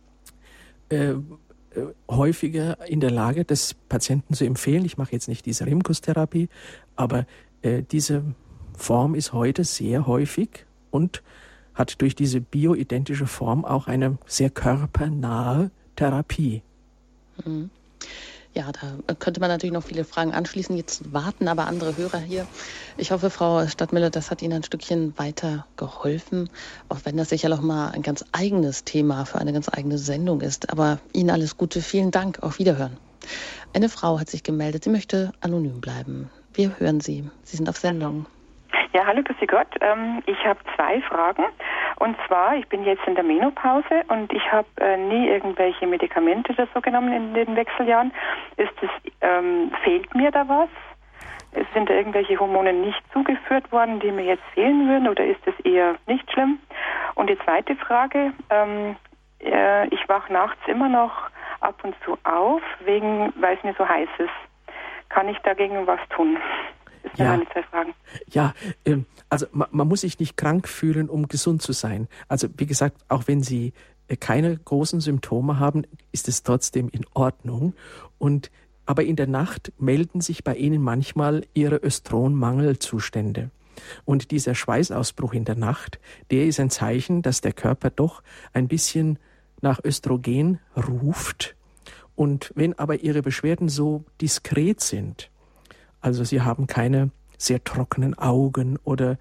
häufiger in der Lage, das Patienten zu empfehlen. Ich mache jetzt nicht diese Rimkus-Therapie, aber diese Form ist heute sehr häufig und hat durch diese bioidentische Form auch eine sehr körpernahe Therapie. Mhm. Ja, da könnte man natürlich noch viele Fragen anschließen. Jetzt warten aber andere Hörer hier. Ich hoffe, Frau Stadtmüller, das hat Ihnen ein Stückchen weiter geholfen, auch wenn das sicher noch mal ein ganz eigenes Thema für eine ganz eigene Sendung ist. Aber Ihnen alles Gute, vielen Dank, auf Wiederhören. Eine Frau hat sich gemeldet, sie möchte anonym bleiben. Wir hören Sie, Sie sind auf Sendung. Ja, hallo, grüß Gott. Ich habe 2 Fragen. Und zwar, ich bin jetzt in der Menopause und ich habe nie irgendwelche Medikamente oder so genommen in den Wechseljahren. Fehlt mir da was? Sind da irgendwelche Hormone nicht zugeführt worden, die mir jetzt fehlen würden, oder ist das eher nicht schlimm? Und die zweite Frage, ich wache nachts immer noch ab und zu auf, weil es mir so heiß ist. Kann ich dagegen was tun? Das sind meine 2 Fragen. Ja, also man muss sich nicht krank fühlen, um gesund zu sein. Also wie gesagt, auch wenn Sie keine großen Symptome haben, ist es trotzdem in Ordnung. Aber in der Nacht melden sich bei Ihnen manchmal Ihre Östronmangelzustände. Und dieser Schweißausbruch in der Nacht, der ist ein Zeichen, dass der Körper doch ein bisschen nach Östrogen ruft. Und wenn aber Ihre Beschwerden so diskret sind, also Sie haben keine sehr trockenen Augen oder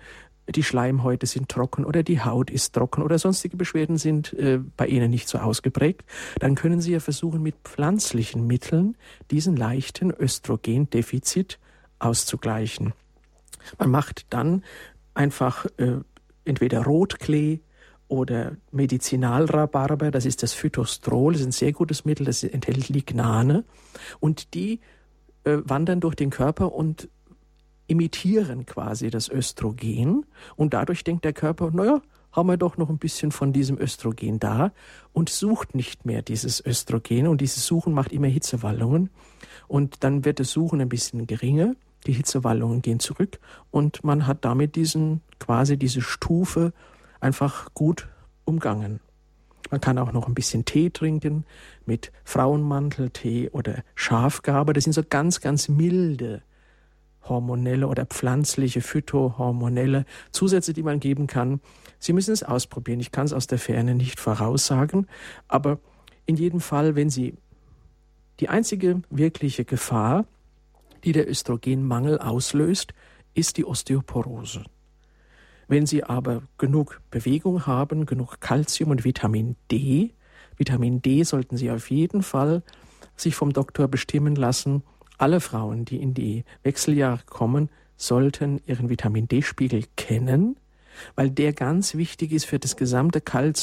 die Schleimhäute sind trocken oder die Haut ist trocken oder sonstige Beschwerden sind bei Ihnen nicht so ausgeprägt, dann können Sie ja versuchen, mit pflanzlichen Mitteln diesen leichten Östrogendefizit auszugleichen. Man macht dann einfach entweder Rotklee oder Medizinalrhabarber, das ist das Phytostrol, das ist ein sehr gutes Mittel, das enthält Lignane und die wandern durch den Körper und imitieren quasi das Östrogen und dadurch denkt der Körper, naja, haben wir doch noch ein bisschen von diesem Östrogen da und sucht nicht mehr dieses Östrogen und dieses Suchen macht immer Hitzewallungen und dann wird das Suchen ein bisschen geringer, die Hitzewallungen gehen zurück und man hat damit diese Stufe einfach gut umgangen. Man kann auch noch ein bisschen Tee trinken mit Frauenmanteltee oder Schafgarbe, das sind so ganz, ganz milde hormonelle oder pflanzliche, phytohormonelle Zusätze, die man geben kann. Sie müssen es ausprobieren. Ich kann es aus der Ferne nicht voraussagen, aber in jedem Fall, wenn Sie die einzige wirkliche Gefahr, die der Östrogenmangel auslöst, ist die Osteoporose. Wenn Sie aber genug Bewegung haben, genug Kalzium und Vitamin D sollten Sie auf jeden Fall sich vom Doktor bestimmen lassen. Alle Frauen, die in die Wechseljahre kommen, sollten ihren Vitamin-D-Spiegel kennen, weil der ganz wichtig ist für das gesamte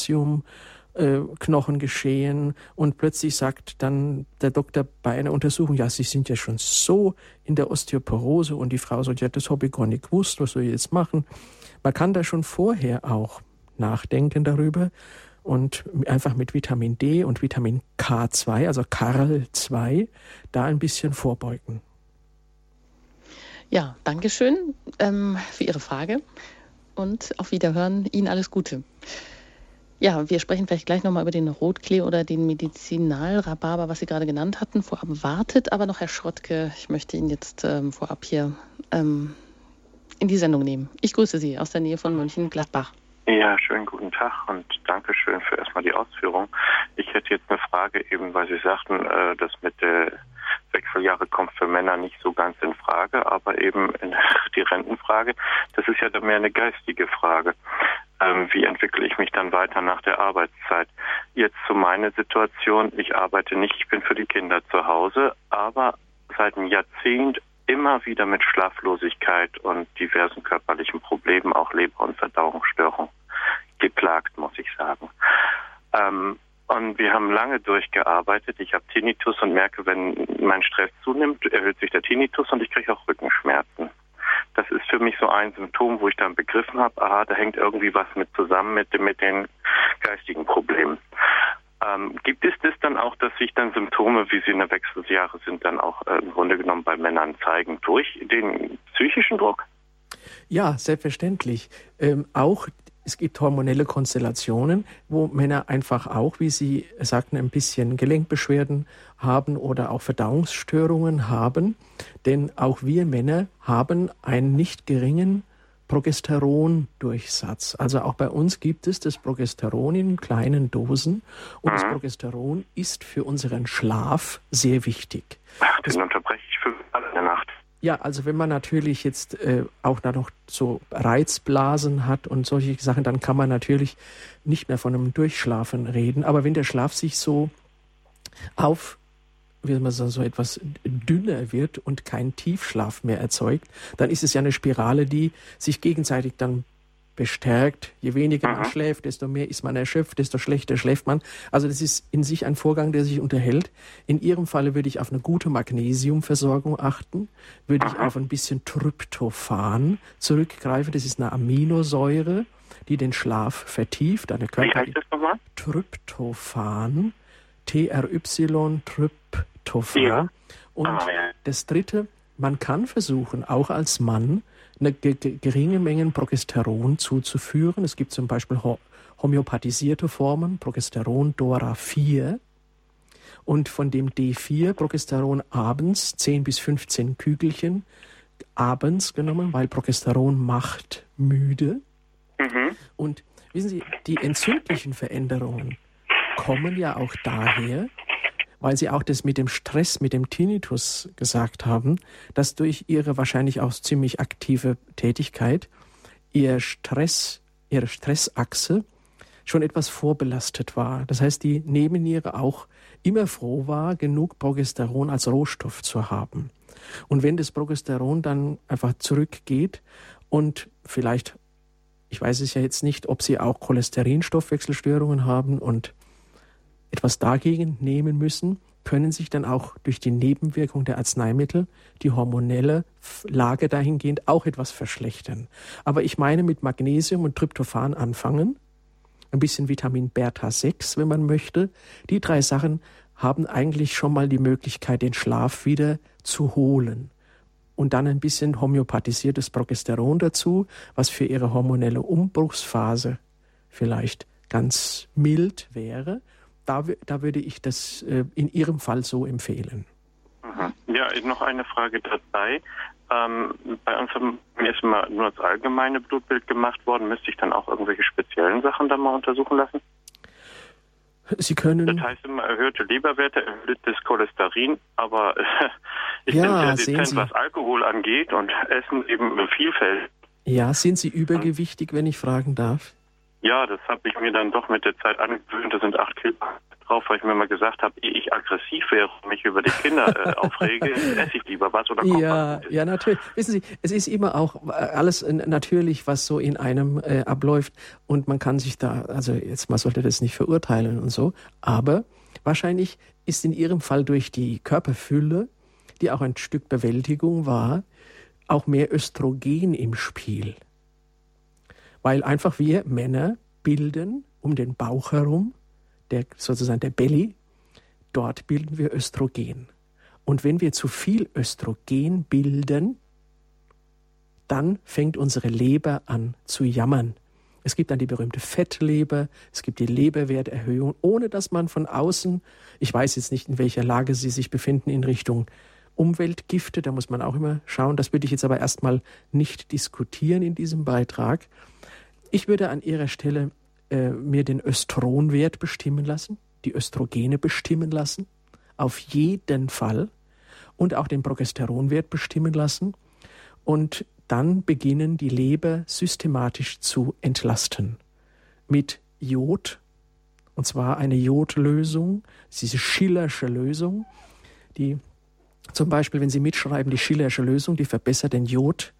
Kalzium-Knochengeschehen. Und plötzlich sagt dann der Doktor bei einer Untersuchung, ja, Sie sind ja schon so in der Osteoporose. Und die Frau sagt, ja, das habe ich gar nicht gewusst, was soll ich jetzt machen? Man kann da schon vorher auch nachdenken darüber. Und einfach mit Vitamin D und Vitamin K2, also Karl2, da ein bisschen vorbeugen. Ja, danke schön für Ihre Frage und auf Wiederhören. Ihnen alles Gute. Ja, wir sprechen vielleicht gleich nochmal über den Rotklee oder den Medizinalrhabarber, was Sie gerade genannt hatten. Vorab wartet aber noch Herr Schrottke. Ich möchte ihn jetzt vorab hier in die Sendung nehmen. Ich grüße Sie aus der Nähe von Mönchengladbach. Ja, schönen guten Tag und danke schön für erstmal die Ausführung. Ich hätte jetzt eine Frage eben, weil Sie sagten, das mit der Wechseljahre kommt für Männer nicht so ganz in Frage, aber eben die Rentenfrage, das ist ja dann mehr eine geistige Frage. Wie entwickle ich mich dann weiter nach der Arbeitszeit? Jetzt zu meiner Situation, ich arbeite nicht, ich bin für die Kinder zu Hause, aber seit einem Jahrzehnt immer wieder mit Schlaflosigkeit und diversen körperlichen Problemen, auch Leber- und Verdauungsstörungen geplagt, muss ich sagen. Und wir haben lange durchgearbeitet. Ich habe Tinnitus und merke, wenn mein Stress zunimmt, erhöht sich der Tinnitus und ich kriege auch Rückenschmerzen. Das ist für mich so ein Symptom, wo ich dann begriffen habe, aha, da hängt irgendwie was mit zusammen mit den geistigen Problemen. Gibt es das dann auch, dass sich dann Symptome, wie sie in der Wechseljahre sind, dann auch im Grunde genommen bei Männern zeigen durch den psychischen Druck? Ja, selbstverständlich. Es gibt hormonelle Konstellationen, wo Männer einfach auch, wie Sie sagten, ein bisschen Gelenkbeschwerden haben oder auch Verdauungsstörungen haben. Denn auch wir Männer haben einen nicht geringen Progesterondurchsatz. Also auch bei uns gibt es das Progesteron in kleinen Dosen und das Progesteron ist für unseren Schlaf sehr wichtig. Den unterbreche ich für alle in der Nacht. Ja, also wenn man natürlich jetzt auch da noch so Reizblasen hat und solche Sachen, dann kann man natürlich nicht mehr von einem Durchschlafen reden. Aber wenn der Schlaf sich so so etwas dünner wird und kein Tiefschlaf mehr erzeugt, dann ist es ja eine Spirale, die sich gegenseitig dann bestärkt. Je weniger man schläft, desto mehr ist man erschöpft, desto schlechter schläft man. Also das ist in sich ein Vorgang, der sich unterhält. In Ihrem Falle würde ich auf eine gute Magnesiumversorgung achten, würde ich auf ein bisschen Tryptophan zurückgreifen. Das ist eine Aminosäure, die den Schlaf vertieft. Wie heißt das nochmal? Tryptophan, Tryptophan. Ja. Und das Dritte, man kann versuchen, auch als Mann, eine geringe Menge Progesteron zuzuführen. Es gibt zum Beispiel homöopathisierte Formen, Progesteron Dora 4. Und von dem D4 Progesteron abends 10 bis 15 Kügelchen abends genommen, weil Progesteron macht müde. Und wissen Sie, die entzündlichen Veränderungen kommen ja auch daher, weil Sie auch das mit dem Stress, mit dem Tinnitus gesagt haben, dass durch Ihre wahrscheinlich auch ziemlich aktive Tätigkeit ihre Stressachse schon etwas vorbelastet war. Das heißt, die Nebenniere auch immer froh war, genug Progesteron als Rohstoff zu haben. Und wenn das Progesteron dann einfach zurückgeht und vielleicht, ich weiß es ja jetzt nicht, ob sie auch Cholesterinstoffwechselstörungen haben und etwas dagegen nehmen müssen, können sich dann auch durch die Nebenwirkung der Arzneimittel die hormonelle Lage dahingehend auch etwas verschlechtern. Aber ich meine mit Magnesium und Tryptophan anfangen, ein bisschen Vitamin Beta-6, wenn man möchte. Die 3 Sachen haben eigentlich schon mal die Möglichkeit, den Schlaf wieder zu holen. Und dann ein bisschen homöopathisiertes Progesteron dazu, was für ihre hormonelle Umbruchsphase vielleicht ganz mild wäre. Da würde ich das in Ihrem Fall so empfehlen. Ja, noch eine Frage dabei. Bei uns mir ist mal nur das allgemeine Blutbild gemacht worden. Müsste ich dann auch irgendwelche speziellen Sachen da mal untersuchen lassen? Sie können... Das heißt immer erhöhte Leberwerte, erhöhtes Cholesterin, aber ich bin sehr dezent, was Alkohol angeht und Essen eben vielfältig. Ja, sind Sie übergewichtig, wenn ich fragen darf? Ja, das habe ich mir dann doch mit der Zeit angewöhnt. Da sind 8 Kilo drauf, weil ich mir mal gesagt habe, ehe ich aggressiv wäre und mich über die Kinder aufrege, esse ich lieber was oder koche was. Ja, natürlich. Wissen Sie, es ist immer auch alles natürlich, was so in einem abläuft. Und man kann sich da, also jetzt, man sollte das nicht verurteilen und so, aber wahrscheinlich ist in Ihrem Fall durch die Körperfülle, die auch ein Stück Bewältigung war, auch mehr Östrogen im Spiel. Weil einfach wir Männer bilden um den Bauch herum, sozusagen der Belly, dort bilden wir Östrogen. Und wenn wir zu viel Östrogen bilden, dann fängt unsere Leber an zu jammern. Es gibt dann die berühmte Fettleber, es gibt die Leberwerterhöhung, ohne dass man von außen, ich weiß jetzt nicht, in welcher Lage Sie sich befinden in Richtung Umweltgifte, da muss man auch immer schauen. Das würde ich jetzt aber erstmal nicht diskutieren in diesem Beitrag. Ich würde an Ihrer Stelle mir den Östronwert bestimmen lassen, die Östrogene bestimmen lassen, auf jeden Fall, und auch den Progesteronwert bestimmen lassen und dann beginnen, die Leber systematisch zu entlasten. Mit Jod, und zwar eine Jodlösung, diese Schillersche Lösung, die zum Beispiel, wenn Sie mitschreiben, die Schillersche Lösung, die verbessert den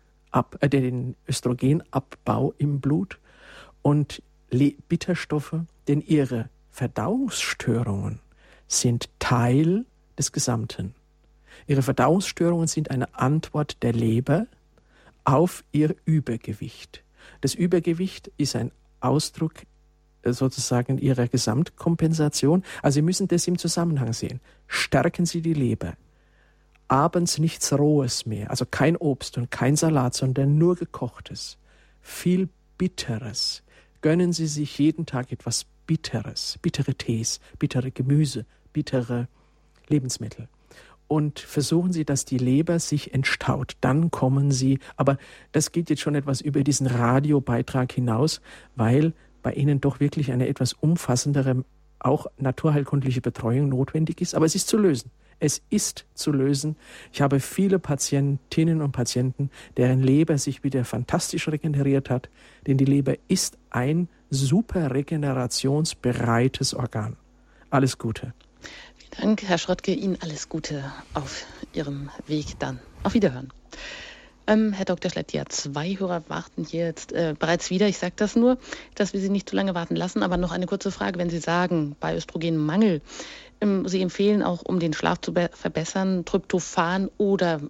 den Östrogenabbau im Blut und Bitterstoffe, denn ihre Verdauungsstörungen sind Teil des Gesamten. Ihre Verdauungsstörungen sind eine Antwort der Leber auf ihr Übergewicht. Das Übergewicht ist ein Ausdruck sozusagen ihrer Gesamtkompensation. Also Sie müssen das im Zusammenhang sehen. Stärken Sie die Leber. Abends nichts Rohes mehr, also kein Obst und kein Salat, sondern nur Gekochtes. Viel Bitteres. Gönnen Sie sich jeden Tag etwas Bitteres, bittere Tees, bittere Gemüse, bittere Lebensmittel. Und versuchen Sie, dass die Leber sich entstaut. Dann kommen Sie, aber das geht jetzt schon etwas über diesen Radiobeitrag hinaus, weil bei Ihnen doch wirklich eine etwas umfassendere, auch naturheilkundliche Betreuung notwendig ist. Aber es ist zu lösen. Es ist zu lösen. Ich habe viele Patientinnen und Patienten, deren Leber sich wieder fantastisch regeneriert hat, denn die Leber ist ein super regenerationsbereites Organ. Alles Gute. Vielen Dank, Herr Schrottke. Ihnen alles Gute auf Ihrem Weg dann. Auf Wiederhören. Herr Dr. Schlett, ja, 2 Hörer warten hier jetzt bereits wieder. Ich sage das nur, dass wir Sie nicht zu lange warten lassen. Aber noch eine kurze Frage, wenn Sie sagen, bei Östrogenmangel, Sie empfehlen auch, um den Schlaf zu verbessern, Tryptophan oder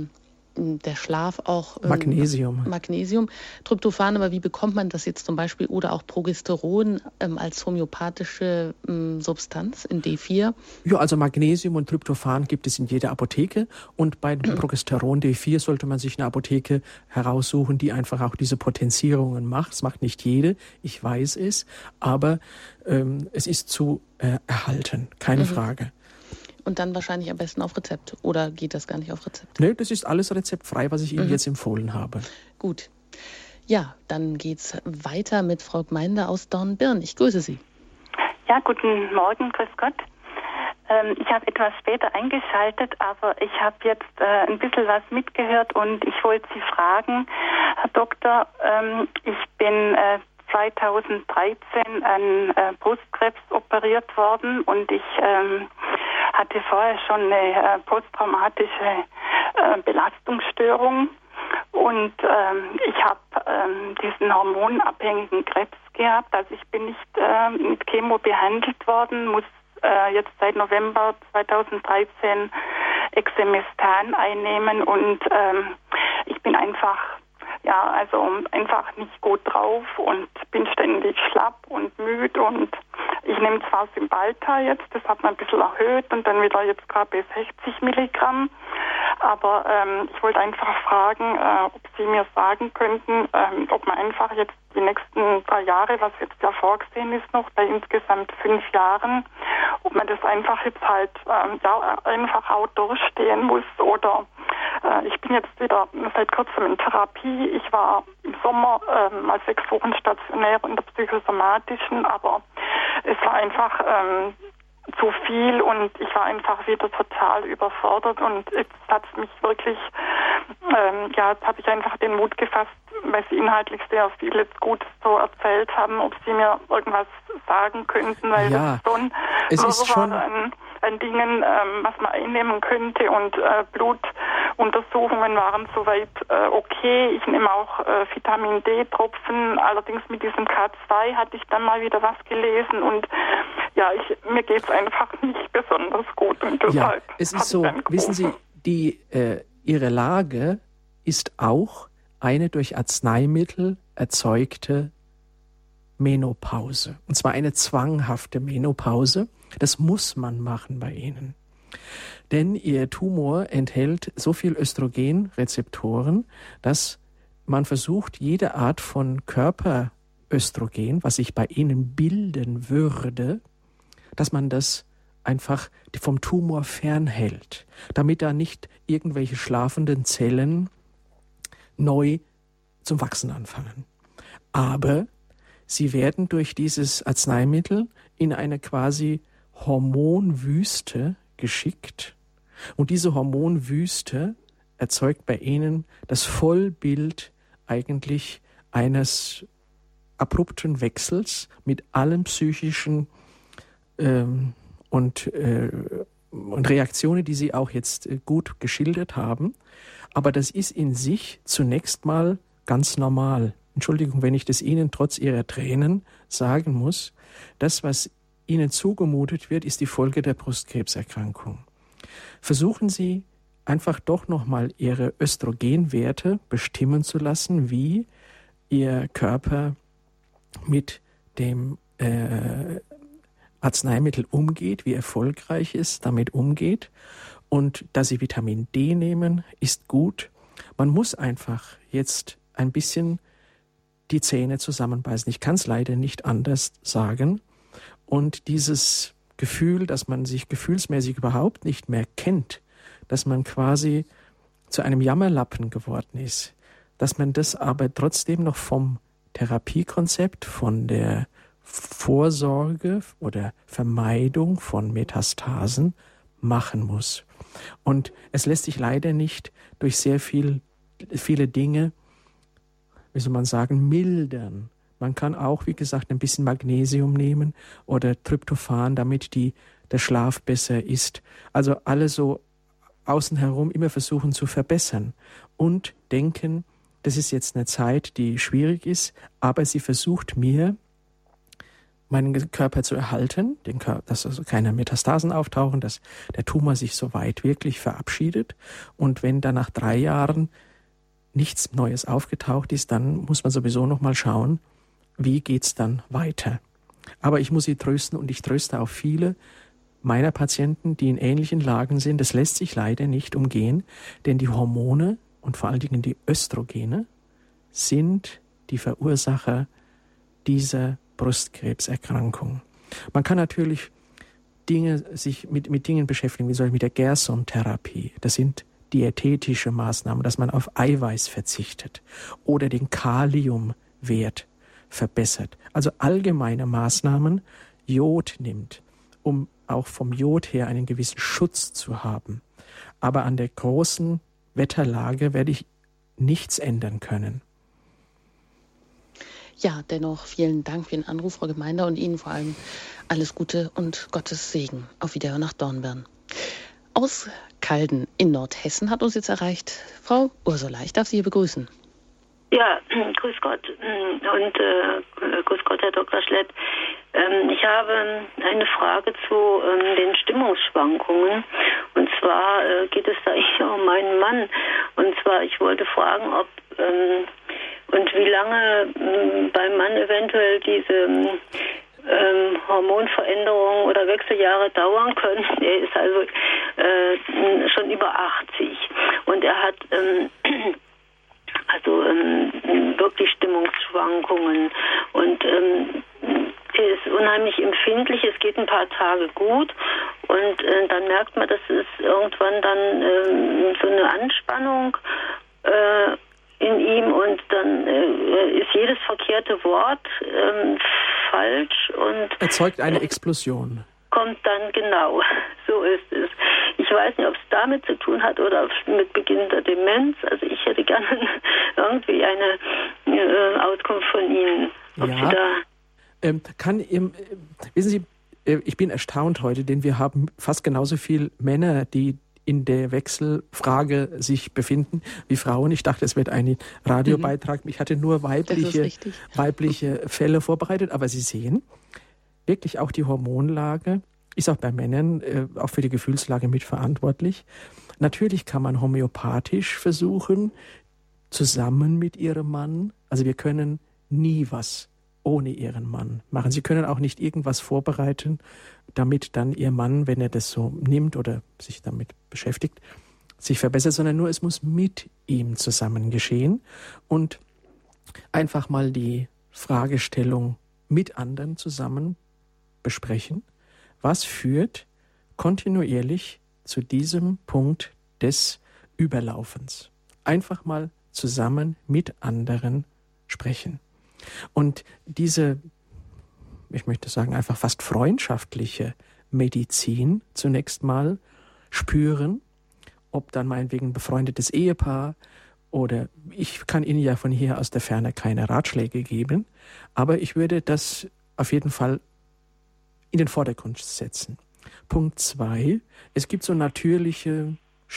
der Schlaf auch Magnesium, Tryptophan, aber wie bekommt man das jetzt zum Beispiel, oder auch Progesteron als homöopathische Substanz in D4? Ja, also Magnesium und Tryptophan gibt es in jeder Apotheke, und bei dem Progesteron D4 sollte man sich eine Apotheke heraussuchen, die einfach auch diese Potenzierungen macht. Das macht nicht jede, ich weiß es, aber es ist zu erhalten, keine Frage. Und dann wahrscheinlich am besten auf Rezept. Oder geht das gar nicht auf Rezept? Nee, das ist alles rezeptfrei, was ich Ihnen jetzt empfohlen habe. Gut. Ja, dann geht's weiter mit Frau Gmeinde aus Dornbirn. Ich grüße Sie. Ja, guten Morgen, grüß Gott. Ich habe etwas später eingeschaltet, aber ich habe jetzt ein bisschen was mitgehört und ich wollte Sie fragen, Herr Doktor, ich bin 2013 an Brustkrebs operiert worden und ich hatte vorher schon eine posttraumatische Belastungsstörung und ich habe diesen hormonabhängigen Krebs gehabt. Also ich bin nicht mit Chemo behandelt worden, muss jetzt seit November 2013 Exemestan einnehmen und ich bin einfach nicht gut drauf und bin ständig schlapp und müde und ich nehme zwar Cymbalta jetzt, das hat man ein bisschen erhöht und dann wieder jetzt gerade bei 60 Milligramm, aber ich wollte einfach fragen, ob Sie mir sagen könnten, ob man einfach jetzt die nächsten 3 Jahre, was jetzt ja vorgesehen ist noch, bei insgesamt 5 Jahren, ob man das einfach jetzt halt einfach auch durchstehen muss oder ich bin jetzt wieder seit kurzem in Therapie. Ich war im Sommer mal 6 Wochen stationär in der psychosomatischen, aber es war einfach zu viel und ich war einfach wieder total überfordert und jetzt hat es mich wirklich, jetzt habe ich einfach den Mut gefasst, weil Sie inhaltlich sehr viel jetzt Gutes so erzählt haben, ob Sie mir irgendwas sagen könnten, weil das ist so an Dingen, was man einnehmen könnte und Blutuntersuchungen waren soweit okay. Ich nehme auch Vitamin D-Tropfen, allerdings mit diesem K2 hatte ich dann mal wieder was gelesen und mir geht es einfach nicht besonders gut. Und deshalb es ist so, wissen Sie, Ihre Lage ist auch eine durch Arzneimittel erzeugte Menopause. Und zwar eine zwanghafte Menopause. Das muss man machen bei Ihnen. Denn Ihr Tumor enthält so viel Östrogenrezeptoren, dass man versucht, jede Art von Körperöstrogen, was sich bei Ihnen bilden würde, dass man das einfach vom Tumor fernhält, damit da nicht irgendwelche schlafenden Zellen neu zum Wachsen anfangen. Aber sie werden durch dieses Arzneimittel in eine quasi Hormonwüste geschickt. Und diese Hormonwüste erzeugt bei Ihnen das Vollbild eigentlich eines abrupten Wechsels mit allen psychischen und Reaktionen, die Sie auch jetzt gut geschildert haben. Aber das ist in sich zunächst mal ganz normal. Entschuldigung, wenn ich das Ihnen trotz Ihrer Tränen sagen muss. Das, was Ihnen zugemutet wird, ist die Folge der Brustkrebserkrankung. Versuchen Sie einfach doch nochmal Ihre Östrogenwerte bestimmen zu lassen, wie Ihr Körper mit dem Arzneimittel umgeht, wie erfolgreich es damit umgeht. Und dass Sie Vitamin D nehmen, ist gut. Man muss einfach jetzt ein bisschen die Zähne zusammenbeißen. Ich kann es leider nicht anders sagen. Und dieses Gefühl, dass man sich gefühlsmäßig überhaupt nicht mehr kennt, dass man quasi zu einem Jammerlappen geworden ist, dass man das aber trotzdem noch vom Therapiekonzept, von der Vorsorge oder Vermeidung von Metastasen machen muss. Und es lässt sich leider nicht durch sehr viele Dinge, wie soll man sagen, mildern. Man kann auch, wie gesagt, ein bisschen Magnesium nehmen oder Tryptophan, damit der Schlaf besser ist. Also alle so außen herum immer versuchen zu verbessern und denken, das ist jetzt eine Zeit, die schwierig ist, aber sie versucht mir, meinen Körper zu erhalten, dass also keine Metastasen auftauchen, dass der Tumor sich soweit wirklich verabschiedet. Und wenn dann nach 3 Jahren nichts Neues aufgetaucht ist, dann muss man sowieso noch mal schauen, wie geht's dann weiter. Aber ich muss Sie trösten und ich tröste auch viele meiner Patienten, die in ähnlichen Lagen sind. Das lässt sich leider nicht umgehen, denn die Hormone und vor allen Dingen die Östrogene sind die Verursacher dieser Brustkrebserkrankung. Man kann natürlich sich mit Dingen beschäftigen, wie zum Beispiel mit der Gerson-Therapie. Das sind diätetische Maßnahmen, dass man auf Eiweiß verzichtet oder den Kaliumwert verbessert. Also allgemeine Maßnahmen, Jod nimmt um auch vom Jod her einen gewissen Schutz zu haben. Aber an der großen Wetterlage werde ich nichts ändern können. Ja, dennoch vielen Dank für den Anruf, Frau Gemeinder, und Ihnen vor allem alles Gute und Gottes Segen. Auf Wiederhören nach Dornbirn. Aus Calden in Nordhessen hat uns jetzt erreicht Frau Ursula. Ich darf Sie hier begrüßen. Ja, grüß Gott und grüß Gott, Herr Dr. Schlett. Ich habe eine Frage zu den Stimmungsschwankungen. Und zwar geht es da hier um meinen Mann. Und zwar, ich wollte fragen, ob und wie lange beim Mann eventuell diese Hormonveränderungen oder Wechseljahre dauern können. Er ist also schon über 80 und er hat wirklich Stimmungsschwankungen und er ist unheimlich empfindlich. Es geht ein paar Tage gut und dann merkt man, dass es irgendwann dann so eine Anspannung in ihm und dann ist jedes verkehrte Wort falsch und erzeugt eine Explosion. Kommt dann genau, so ist es. Ich weiß nicht, ob es damit zu tun hat oder mit Beginn der Demenz. Also ich hätte gerne irgendwie eine Auskunft von Ihnen. Ob Sie da wissen Sie, ich bin erstaunt heute, denn wir haben fast genauso viele Männer, die in der Wechselfrage sich befinden wie Frauen. Ich dachte, es wird ein Radiobeitrag. Ich hatte nur weibliche Fälle vorbereitet, aber Sie sehen, wirklich auch die Hormonlage ist auch bei Männern auch für die Gefühlslage mitverantwortlich. Natürlich kann man homöopathisch versuchen, zusammen mit ihrem Mann, also wir können nie was ohne ihren Mann machen. Sie können auch nicht irgendwas vorbereiten, damit dann ihr Mann, wenn er das so nimmt oder sich damit beschäftigt, sich verbessert, sondern nur es muss mit ihm zusammen geschehen und einfach mal die Fragestellung mit anderen zusammen besprechen. Was führt kontinuierlich zu diesem Punkt des Überlaufens? Einfach mal zusammen mit anderen sprechen. Und diese, ich möchte sagen, einfach fast freundschaftliche Medizin zunächst mal spüren, ob dann meinetwegen ein befreundetes Ehepaar oder ich kann Ihnen ja von hier aus der Ferne keine Ratschläge geben, aber ich würde das auf jeden Fall in den Vordergrund setzen. Punkt 2, es gibt so natürliche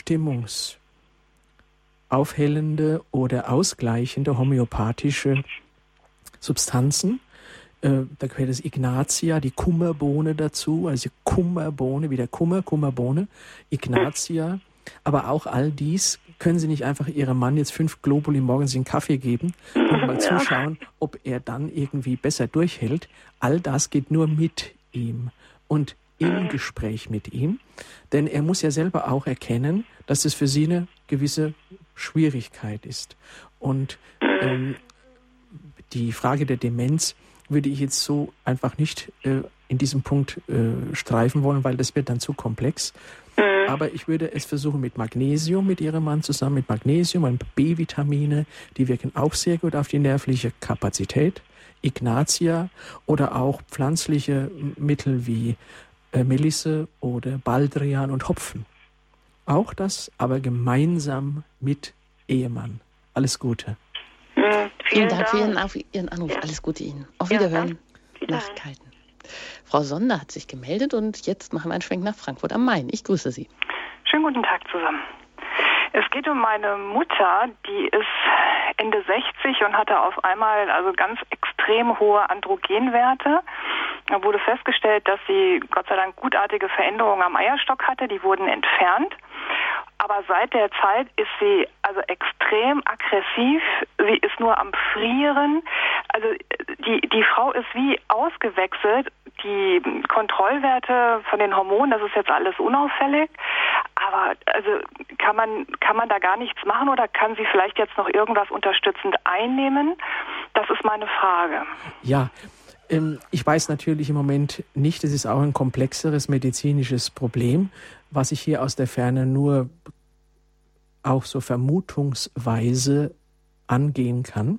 stimmungsaufhellende oder ausgleichende homöopathische Substanzen. Da gehört das Ignatia, die Kummerbohne dazu, also Kummerbohne, wie der Kummerbohne, Ignatia. Aber auch all dies können Sie nicht einfach Ihrem Mann jetzt 5 Globuli morgens in den Kaffee geben und mal zuschauen, ob er dann irgendwie besser durchhält. All das geht nur mit ihm und im Gespräch mit ihm. Denn er muss ja selber auch erkennen, dass es für Sie eine gewisse Schwierigkeit ist. Und die Frage der Demenz würde ich jetzt so einfach nicht in diesem Punkt streifen wollen, weil das wird dann zu komplex. Aber ich würde es versuchen mit Magnesium, mit Ihrem Mann zusammen, mit Magnesium und B-Vitamine, die wirken auch sehr gut auf die nervliche Kapazität. Ignatia oder auch pflanzliche Mittel wie Melisse oder Baldrian und Hopfen. Auch das, aber gemeinsam mit Ehemann. Alles Gute. Vielen Dank für Ihren Anruf. Ja. Alles Gute Ihnen. Auf Wiederhören nach Calden. Frau Sonder hat sich gemeldet und jetzt machen wir einen Schwenk nach Frankfurt am Main. Ich grüße Sie. Schönen guten Tag zusammen. Es geht um meine Mutter, die ist Ende 60 und hatte auf einmal also ganz extrem hohe Androgenwerte. Da wurde festgestellt, dass sie Gott sei Dank gutartige Veränderungen am Eierstock hatte. Die wurden entfernt. Aber seit der Zeit ist sie also extrem aggressiv. Sie ist nur am Frieren. Also die Frau ist wie ausgewechselt. Die Kontrollwerte von den Hormonen, das ist jetzt alles unauffällig. Aber also kann man da gar nichts machen oder kann sie vielleicht jetzt noch irgendwas unterstützend einnehmen? Das ist meine Frage. Ja, ich weiß natürlich im Moment nicht, es ist auch ein komplexeres medizinisches Problem, was ich hier aus der Ferne nur auch so vermutungsweise angehen kann.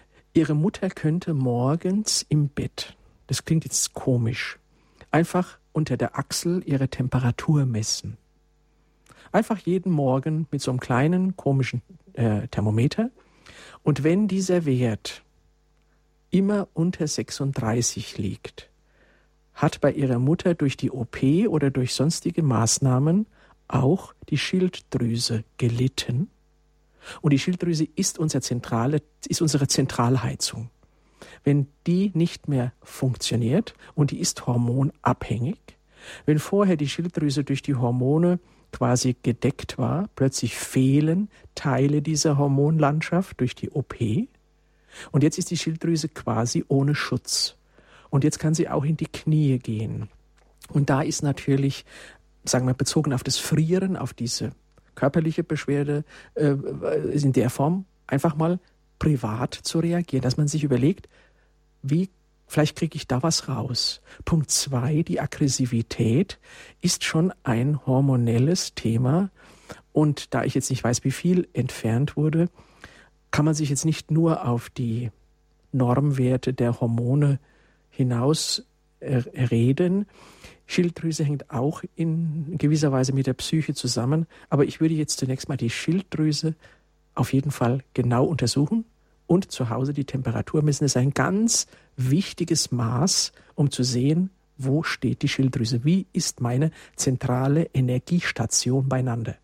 Ihre Mutter könnte morgens im Bett, das klingt jetzt komisch, einfach unter der Achsel ihre Temperatur messen. Einfach jeden Morgen mit so einem kleinen komischen Thermometer. Und wenn dieser Wert immer unter 36 liegt, hat bei ihrer Mutter durch die OP oder durch sonstige Maßnahmen auch die Schilddrüse gelitten. Und die Schilddrüse ist unsere Zentralheizung. Wenn die nicht mehr funktioniert und die ist hormonabhängig, wenn vorher die Schilddrüse durch die Hormone quasi gedeckt war, plötzlich fehlen Teile dieser Hormonlandschaft durch die OP und jetzt ist die Schilddrüse quasi ohne Schutz. Und jetzt kann sie auch in die Knie gehen. Und da ist natürlich, sagen wir, bezogen auf das Frieren, auf diese körperliche Beschwerde, in der Form einfach mal privat zu reagieren, dass man sich überlegt, vielleicht kriege ich da was raus. Punkt 2, die Aggressivität ist schon ein hormonelles Thema. Und da ich jetzt nicht weiß, wie viel entfernt wurde, kann man sich jetzt nicht nur auf die Normwerte der Hormone hinaus reden. Schilddrüse hängt auch in gewisser Weise mit der Psyche zusammen. Aber ich würde jetzt zunächst mal die Schilddrüse auf jeden Fall genau untersuchen und zu Hause die Temperatur messen. Das ist ein ganz wichtiges Maß, um zu sehen, wo steht die Schilddrüse. Wie ist meine zentrale Energiestation beieinander?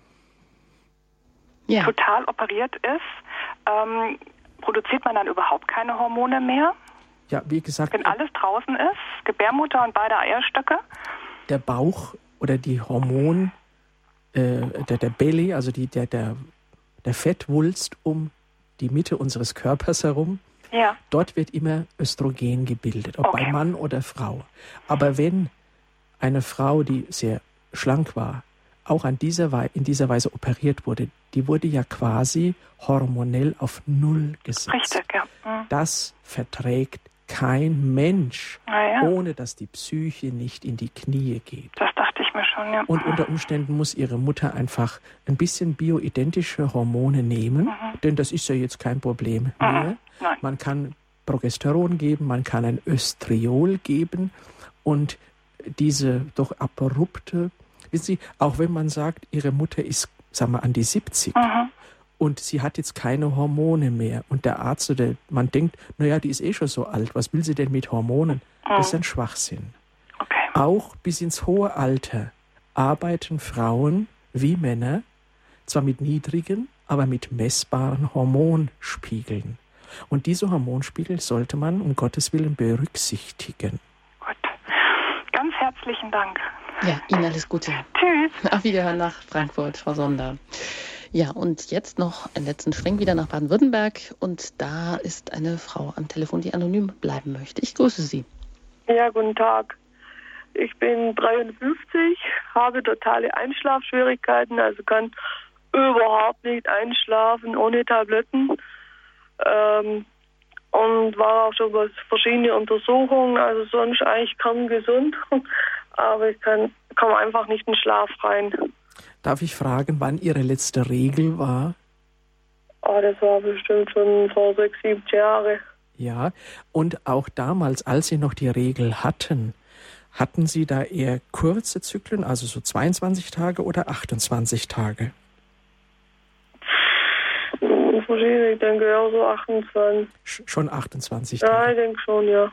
Ja. Total operiert ist, produziert man dann überhaupt keine Hormone mehr? Ja, wie gesagt, wenn alles draußen ist, Gebärmutter und beide Eierstöcke? Der Bauch oder die Hormon, der Belly, also der Fettwulst um die Mitte unseres Körpers herum, ja. Dort wird immer Östrogen gebildet, ob bei Mann oder Frau. Aber wenn eine Frau, die sehr schlank war, auch in dieser Weise operiert wurde, die wurde ja quasi hormonell auf Null gesetzt. Richtig, ja. Mhm. Das verträgt kein Mensch, ohne dass die Psyche nicht in die Knie geht. Das dachte ich mir schon, ja. Und unter Umständen muss ihre Mutter einfach ein bisschen bioidentische Hormone nehmen, denn das ist ja jetzt kein Problem mehr. Nein. Man kann Progesteron geben, man kann ein Östriol geben und diese doch abrupte, wissen Sie, auch wenn man sagt, ihre Mutter ist, sagen wir, an die 70 und sie hat jetzt keine Hormone mehr und der Arzt oder man denkt, naja, die ist eh schon so alt, was will sie denn mit Hormonen? Das ist ein Schwachsinn. Okay. Auch bis ins hohe Alter arbeiten Frauen wie Männer, zwar mit niedrigen, aber mit messbaren Hormonspiegeln. Und diese Hormonspiegel sollte man um Gottes Willen berücksichtigen. Gut. Ganz herzlichen Dank. Ja, Ihnen alles Gute. Tschüss. Auf Wiederhören nach Frankfurt, Frau Sonder. Ja, und jetzt noch einen letzten Schwenk wieder nach Baden-Württemberg. Und da ist eine Frau am Telefon, die anonym bleiben möchte. Ich grüße Sie. Ja, guten Tag. Ich bin 53, habe totale Einschlafschwierigkeiten, also kann überhaupt nicht einschlafen ohne Tabletten. Und war auch schon bei verschiedenen Untersuchungen, also sonst eigentlich kerngesund, aber ich komme einfach nicht in den Schlaf rein. Darf ich fragen, wann Ihre letzte Regel war? Oh, das war bestimmt schon vor 6, 7 Jahren. Ja, und auch damals, als Sie noch die Regel hatten Sie da eher kurze Zyklen, also so 22 Tage oder 28 Tage? Ich denke ja so 28. Schon 28 Tage? Ja, ich denke schon, ja.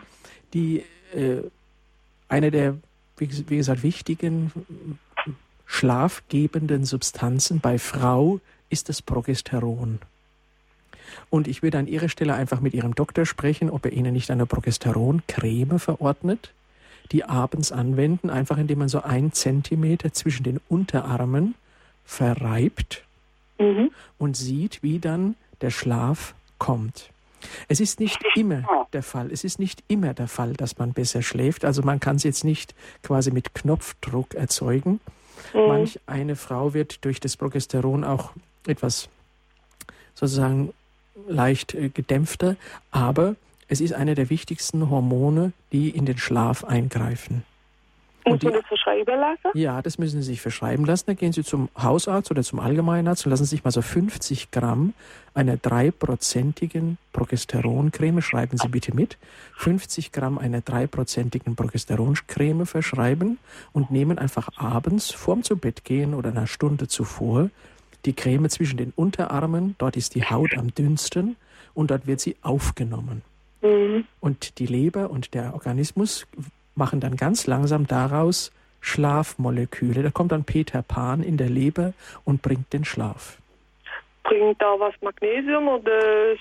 Eine der, wie gesagt, wichtigen schlafgebenden Substanzen bei Frau ist das Progesteron. Und ich würde an Ihrer Stelle einfach mit Ihrem Doktor sprechen, ob er Ihnen nicht eine Progesteroncreme verordnet, die abends anwenden, einfach indem man so 1 Zentimeter zwischen den Unterarmen verreibt und sieht, wie dann der Schlaf kommt. Es ist nicht immer der Fall. Es ist nicht immer der Fall, dass man besser schläft. Also man kann es jetzt nicht quasi mit Knopfdruck erzeugen. Manch eine Frau wird durch das Progesteron auch etwas sozusagen leicht gedämpfter, aber es ist einer der wichtigsten Hormone, die in den Schlaf eingreifen. Muss man das verschreiben lassen? Ja, das müssen Sie sich verschreiben lassen. Dann gehen Sie zum Hausarzt oder zum Allgemeinarzt und lassen sich mal so 50 Gramm einer 3-prozentigen Progesteroncreme, schreiben Sie bitte mit, 50 Gramm einer 3-prozentigen Progesteroncreme verschreiben und nehmen einfach abends vorm Zubettgehen oder einer Stunde zuvor die Creme zwischen den Unterarmen, dort ist die Haut am dünnsten und dort wird sie aufgenommen. Und die Leber und der Organismus machen dann ganz langsam daraus Schlafmoleküle. Da kommt dann Peter Pan in der Leber und bringt den Schlaf. Bringt da was Magnesium oder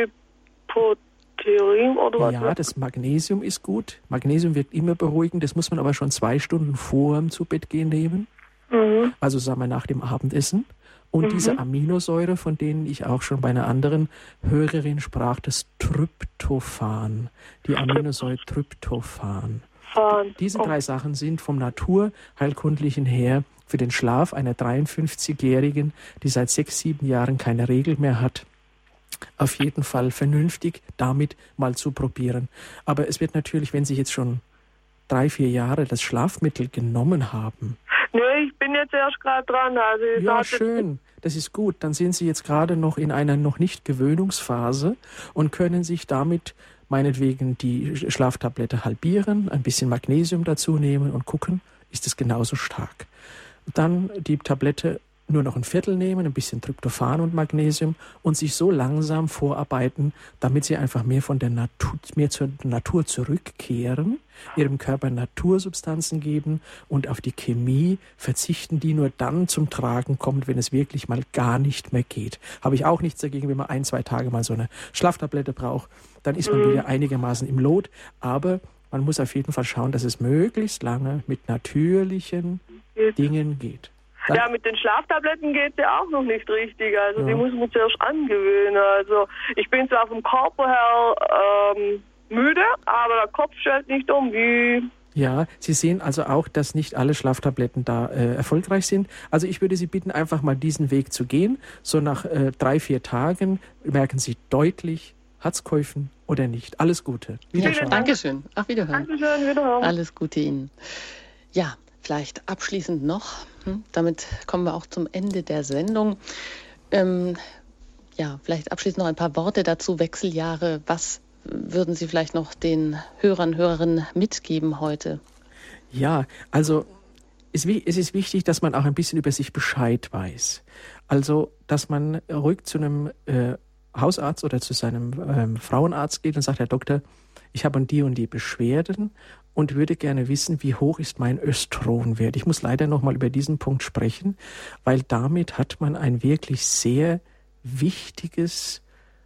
Stryptoterin oder was? Ja, das Magnesium ist gut. Magnesium wirkt immer beruhigend. Das muss man aber schon 2 Stunden vor dem Zubettgehen nehmen. Also sagen wir nach dem Abendessen. Und diese Aminosäure, von denen ich auch schon bei einer anderen Hörerin sprach, das Tryptophan. Die Aminosäure Tryptophan. Diese 3 Sachen sind vom Naturheilkundlichen her für den Schlaf einer 53-Jährigen, die seit 6-7 Jahren keine Regel mehr hat, auf jeden Fall vernünftig, damit mal zu probieren. Aber es wird natürlich, wenn Sie jetzt schon 3-4 Jahre das Schlafmittel genommen haben. Nee, ich bin jetzt erst gerade dran. Also ja, schön. Das ist gut. Dann sind Sie jetzt gerade noch in einer noch nicht Gewöhnungsphase und können sich damit meinetwegen die Schlaftablette halbieren, ein bisschen Magnesium dazu nehmen und gucken, ist es genauso stark. Dann die Tablette nur noch ein Viertel nehmen, ein bisschen Tryptophan und Magnesium und sich so langsam vorarbeiten, damit sie einfach mehr von der Natur, mehr zur Natur zurückkehren, ihrem Körper Natursubstanzen geben und auf die Chemie verzichten, die nur dann zum Tragen kommt, wenn es wirklich mal gar nicht mehr geht. Habe ich auch nichts dagegen, wenn man 1-2 Tage mal so eine Schlaftablette braucht, dann ist man wieder einigermaßen im Lot, aber man muss auf jeden Fall schauen, dass es möglichst lange mit natürlichen Dingen geht. Ja, mit den Schlaftabletten geht es ja auch noch nicht richtig. Also die muss man zuerst angewöhnen. Also ich bin zwar vom Körper her müde, aber der Kopf stellt nicht um. Ja, Sie sehen also auch, dass nicht alle Schlaftabletten da erfolgreich sind. Also ich würde Sie bitten, einfach mal diesen Weg zu gehen. So nach 3-4 Tagen merken Sie deutlich, hat's geholfen oder nicht. Alles Gute. Wiederschauen. Dankeschön. Auf Wiederhören. Dankeschön, Wiederhören. Alles Gute Ihnen. Ja, vielleicht abschließend noch, damit kommen wir auch zum Ende der Sendung. Vielleicht abschließend noch ein paar Worte dazu, Wechseljahre. Was würden Sie vielleicht noch den Hörern, Hörerinnen mitgeben heute? Ja, also es ist wichtig, dass man auch ein bisschen über sich Bescheid weiß. Also, dass man ruhig zu einem Hausarzt oder zu seinem Frauenarzt geht und sagt, Herr Doktor, ich habe die und die Beschwerden und würde gerne wissen, wie hoch ist mein Östrogenwert. Ich muss leider noch mal über diesen Punkt sprechen, weil damit hat man ein wirklich sehr wichtiges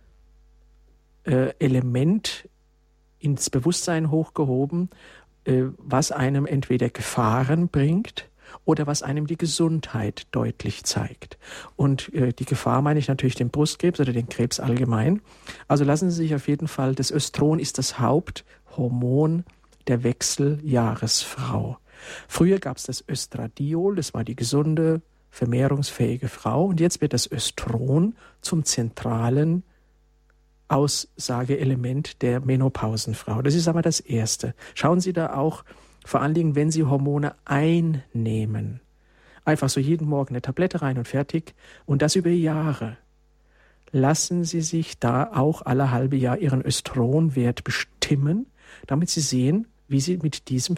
Element ins Bewusstsein hochgehoben, was einem entweder Gefahren bringt oder was einem die Gesundheit deutlich zeigt. Und die Gefahr meine ich natürlich den Brustkrebs oder den Krebs allgemein. Also lassen Sie sich auf jeden Fall, das Östrogen ist das Haupthormon der Wechseljahresfrau. Früher gab es das Östradiol, das war die gesunde, vermehrungsfähige Frau. Und jetzt wird das Östrogen zum zentralen Aussageelement der Menopausenfrau. Das ist aber das Erste. Schauen Sie da auch, vor allen Dingen, wenn Sie Hormone einnehmen. Einfach so jeden Morgen eine Tablette rein und fertig. Und das über Jahre. Lassen Sie sich da auch alle halbe Jahr Ihren Östrogenwert bestimmen, damit Sie sehen, wie Sie mit diesem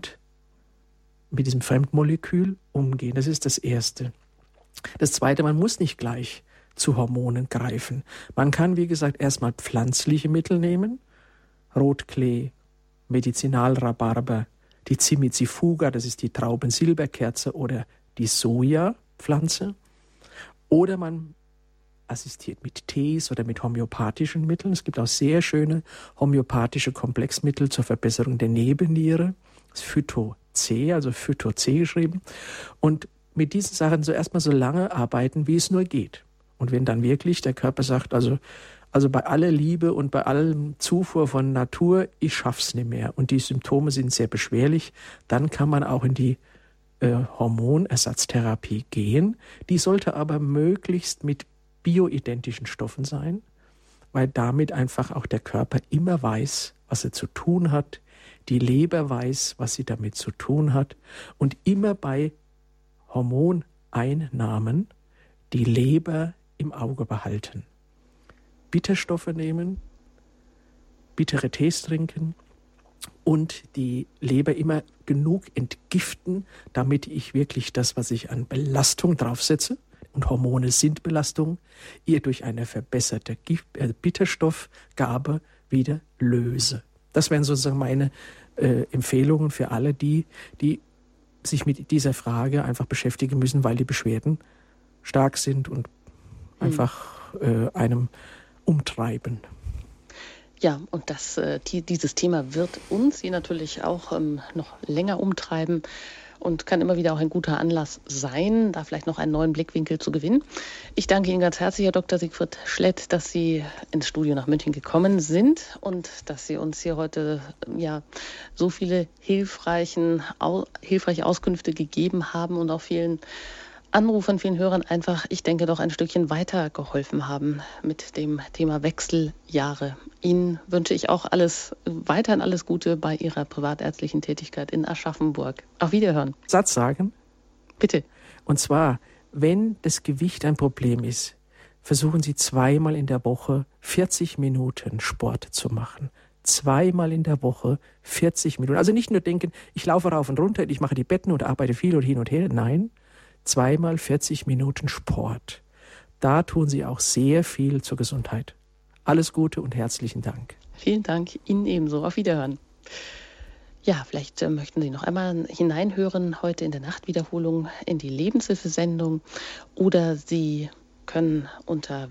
Fremdmolekül umgehen. Das ist das Erste. Das Zweite, man muss nicht gleich zu Hormonen greifen. Man kann, wie gesagt, erstmal pflanzliche Mittel nehmen. Rotklee, Medizinalrhabarber, die Cimicifuga, das ist die Traubensilberkerze oder die Sojapflanze. Oder man assistiert mit Tees oder mit homöopathischen Mitteln. Es gibt auch sehr schöne homöopathische Komplexmittel zur Verbesserung der Nebenniere. Das Phyto-C, also Phyto-C geschrieben. Und mit diesen Sachen so erstmal so lange arbeiten, wie es nur geht. Und wenn dann wirklich der Körper sagt, also bei aller Liebe und bei allem Zufuhr von Natur, ich schaff's nicht mehr und die Symptome sind sehr beschwerlich, dann kann man auch in die Hormonersatztherapie gehen. Die sollte aber möglichst mit bioidentischen Stoffen sein, weil damit einfach auch der Körper immer weiß, was er zu tun hat, Die Leber weiß, was sie damit zu tun hat. Und immer bei Hormoneinnahmen die Leber im Auge behalten. Bitterstoffe nehmen, bittere Tees trinken und die Leber immer genug entgiften, damit ich wirklich das, was ich an Belastung draufsetze, und Hormone sind Belastung, ihr durch eine verbesserte Bitterstoffgabe wieder löse. Das wären sozusagen meine Empfehlungen für alle, die sich mit dieser Frage einfach beschäftigen müssen, weil die Beschwerden stark sind und einfach einem umtreiben. Ja, und dieses Thema wird uns hier natürlich auch noch länger umtreiben und kann immer wieder auch ein guter Anlass sein, da vielleicht noch einen neuen Blickwinkel zu gewinnen. Ich danke Ihnen ganz herzlich, Herr Dr. Siegfried Schlett, dass Sie ins Studio nach München gekommen sind und dass Sie uns hier heute so viele hilfreiche Auskünfte gegeben haben und auch vielen Anrufern, vielen Hörern einfach, ich denke, doch ein Stückchen weitergeholfen haben mit dem Thema Wechseljahre. Ihnen wünsche ich auch weiterhin alles Gute bei Ihrer privatärztlichen Tätigkeit in Aschaffenburg. Auf Wiederhören. Satz sagen? Bitte. Und zwar, wenn das Gewicht ein Problem ist, versuchen Sie 2-mal in der Woche 40 Minuten Sport zu machen. 2-mal in der Woche 40 Minuten. Also nicht nur denken, ich laufe rauf und runter, ich mache die Betten und arbeite viel und hin und her. Nein, 2-mal 40 Minuten Sport. Da tun Sie auch sehr viel zur Gesundheit. Alles Gute und herzlichen Dank. Vielen Dank, Ihnen ebenso. Auf Wiederhören. Ja, vielleicht möchten Sie noch einmal hineinhören heute in der Nachtwiederholung in die Lebenshilfesendung oder Sie können unter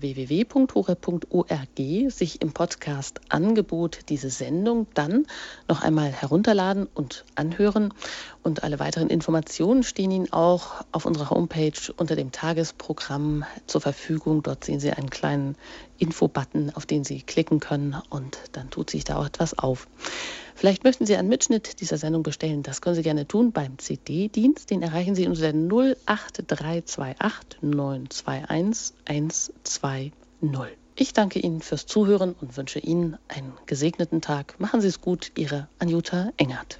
www.horeb.org sich im Podcast-Angebot diese Sendung dann noch einmal herunterladen und anhören. Und alle weiteren Informationen stehen Ihnen auch auf unserer Homepage unter dem Tagesprogramm zur Verfügung. Dort sehen Sie einen kleinen Infobutton, auf den Sie klicken können und dann tut sich da auch etwas auf. Vielleicht möchten Sie einen Mitschnitt dieser Sendung bestellen. Das können Sie gerne tun beim CD-Dienst. Den erreichen Sie unter der 08328 921 120. Ich danke Ihnen fürs Zuhören und wünsche Ihnen einen gesegneten Tag. Machen Sie es gut, Ihre Anjuta Engert.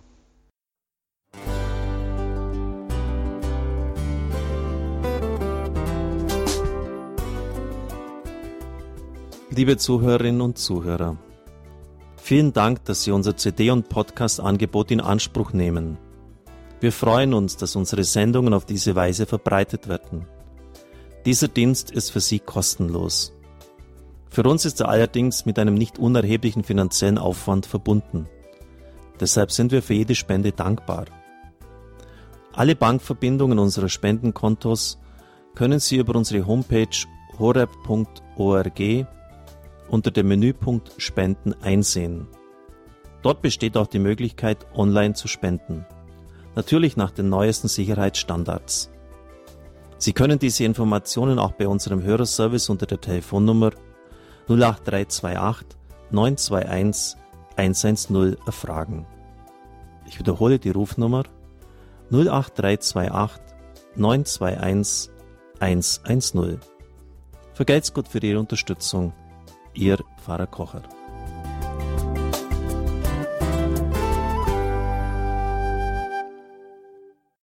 Liebe Zuhörerinnen und Zuhörer, vielen Dank, dass Sie unser CD- und Podcast-Angebot in Anspruch nehmen. Wir freuen uns, dass unsere Sendungen auf diese Weise verbreitet werden. Dieser Dienst ist für Sie kostenlos. Für uns ist er allerdings mit einem nicht unerheblichen finanziellen Aufwand verbunden. Deshalb sind wir für jede Spende dankbar. Alle Bankverbindungen unserer Spendenkontos können Sie über unsere Homepage horeb.org unter dem Menüpunkt Spenden einsehen. Dort besteht auch die Möglichkeit, online zu spenden. Natürlich nach den neuesten Sicherheitsstandards. Sie können diese Informationen auch bei unserem Hörerservice unter der Telefonnummer 08328 921 110 erfragen. Ich wiederhole die Rufnummer 08328 921 110. Vergelt's Gott für Ihre Unterstützung. Ihr Pfarrer Kocher.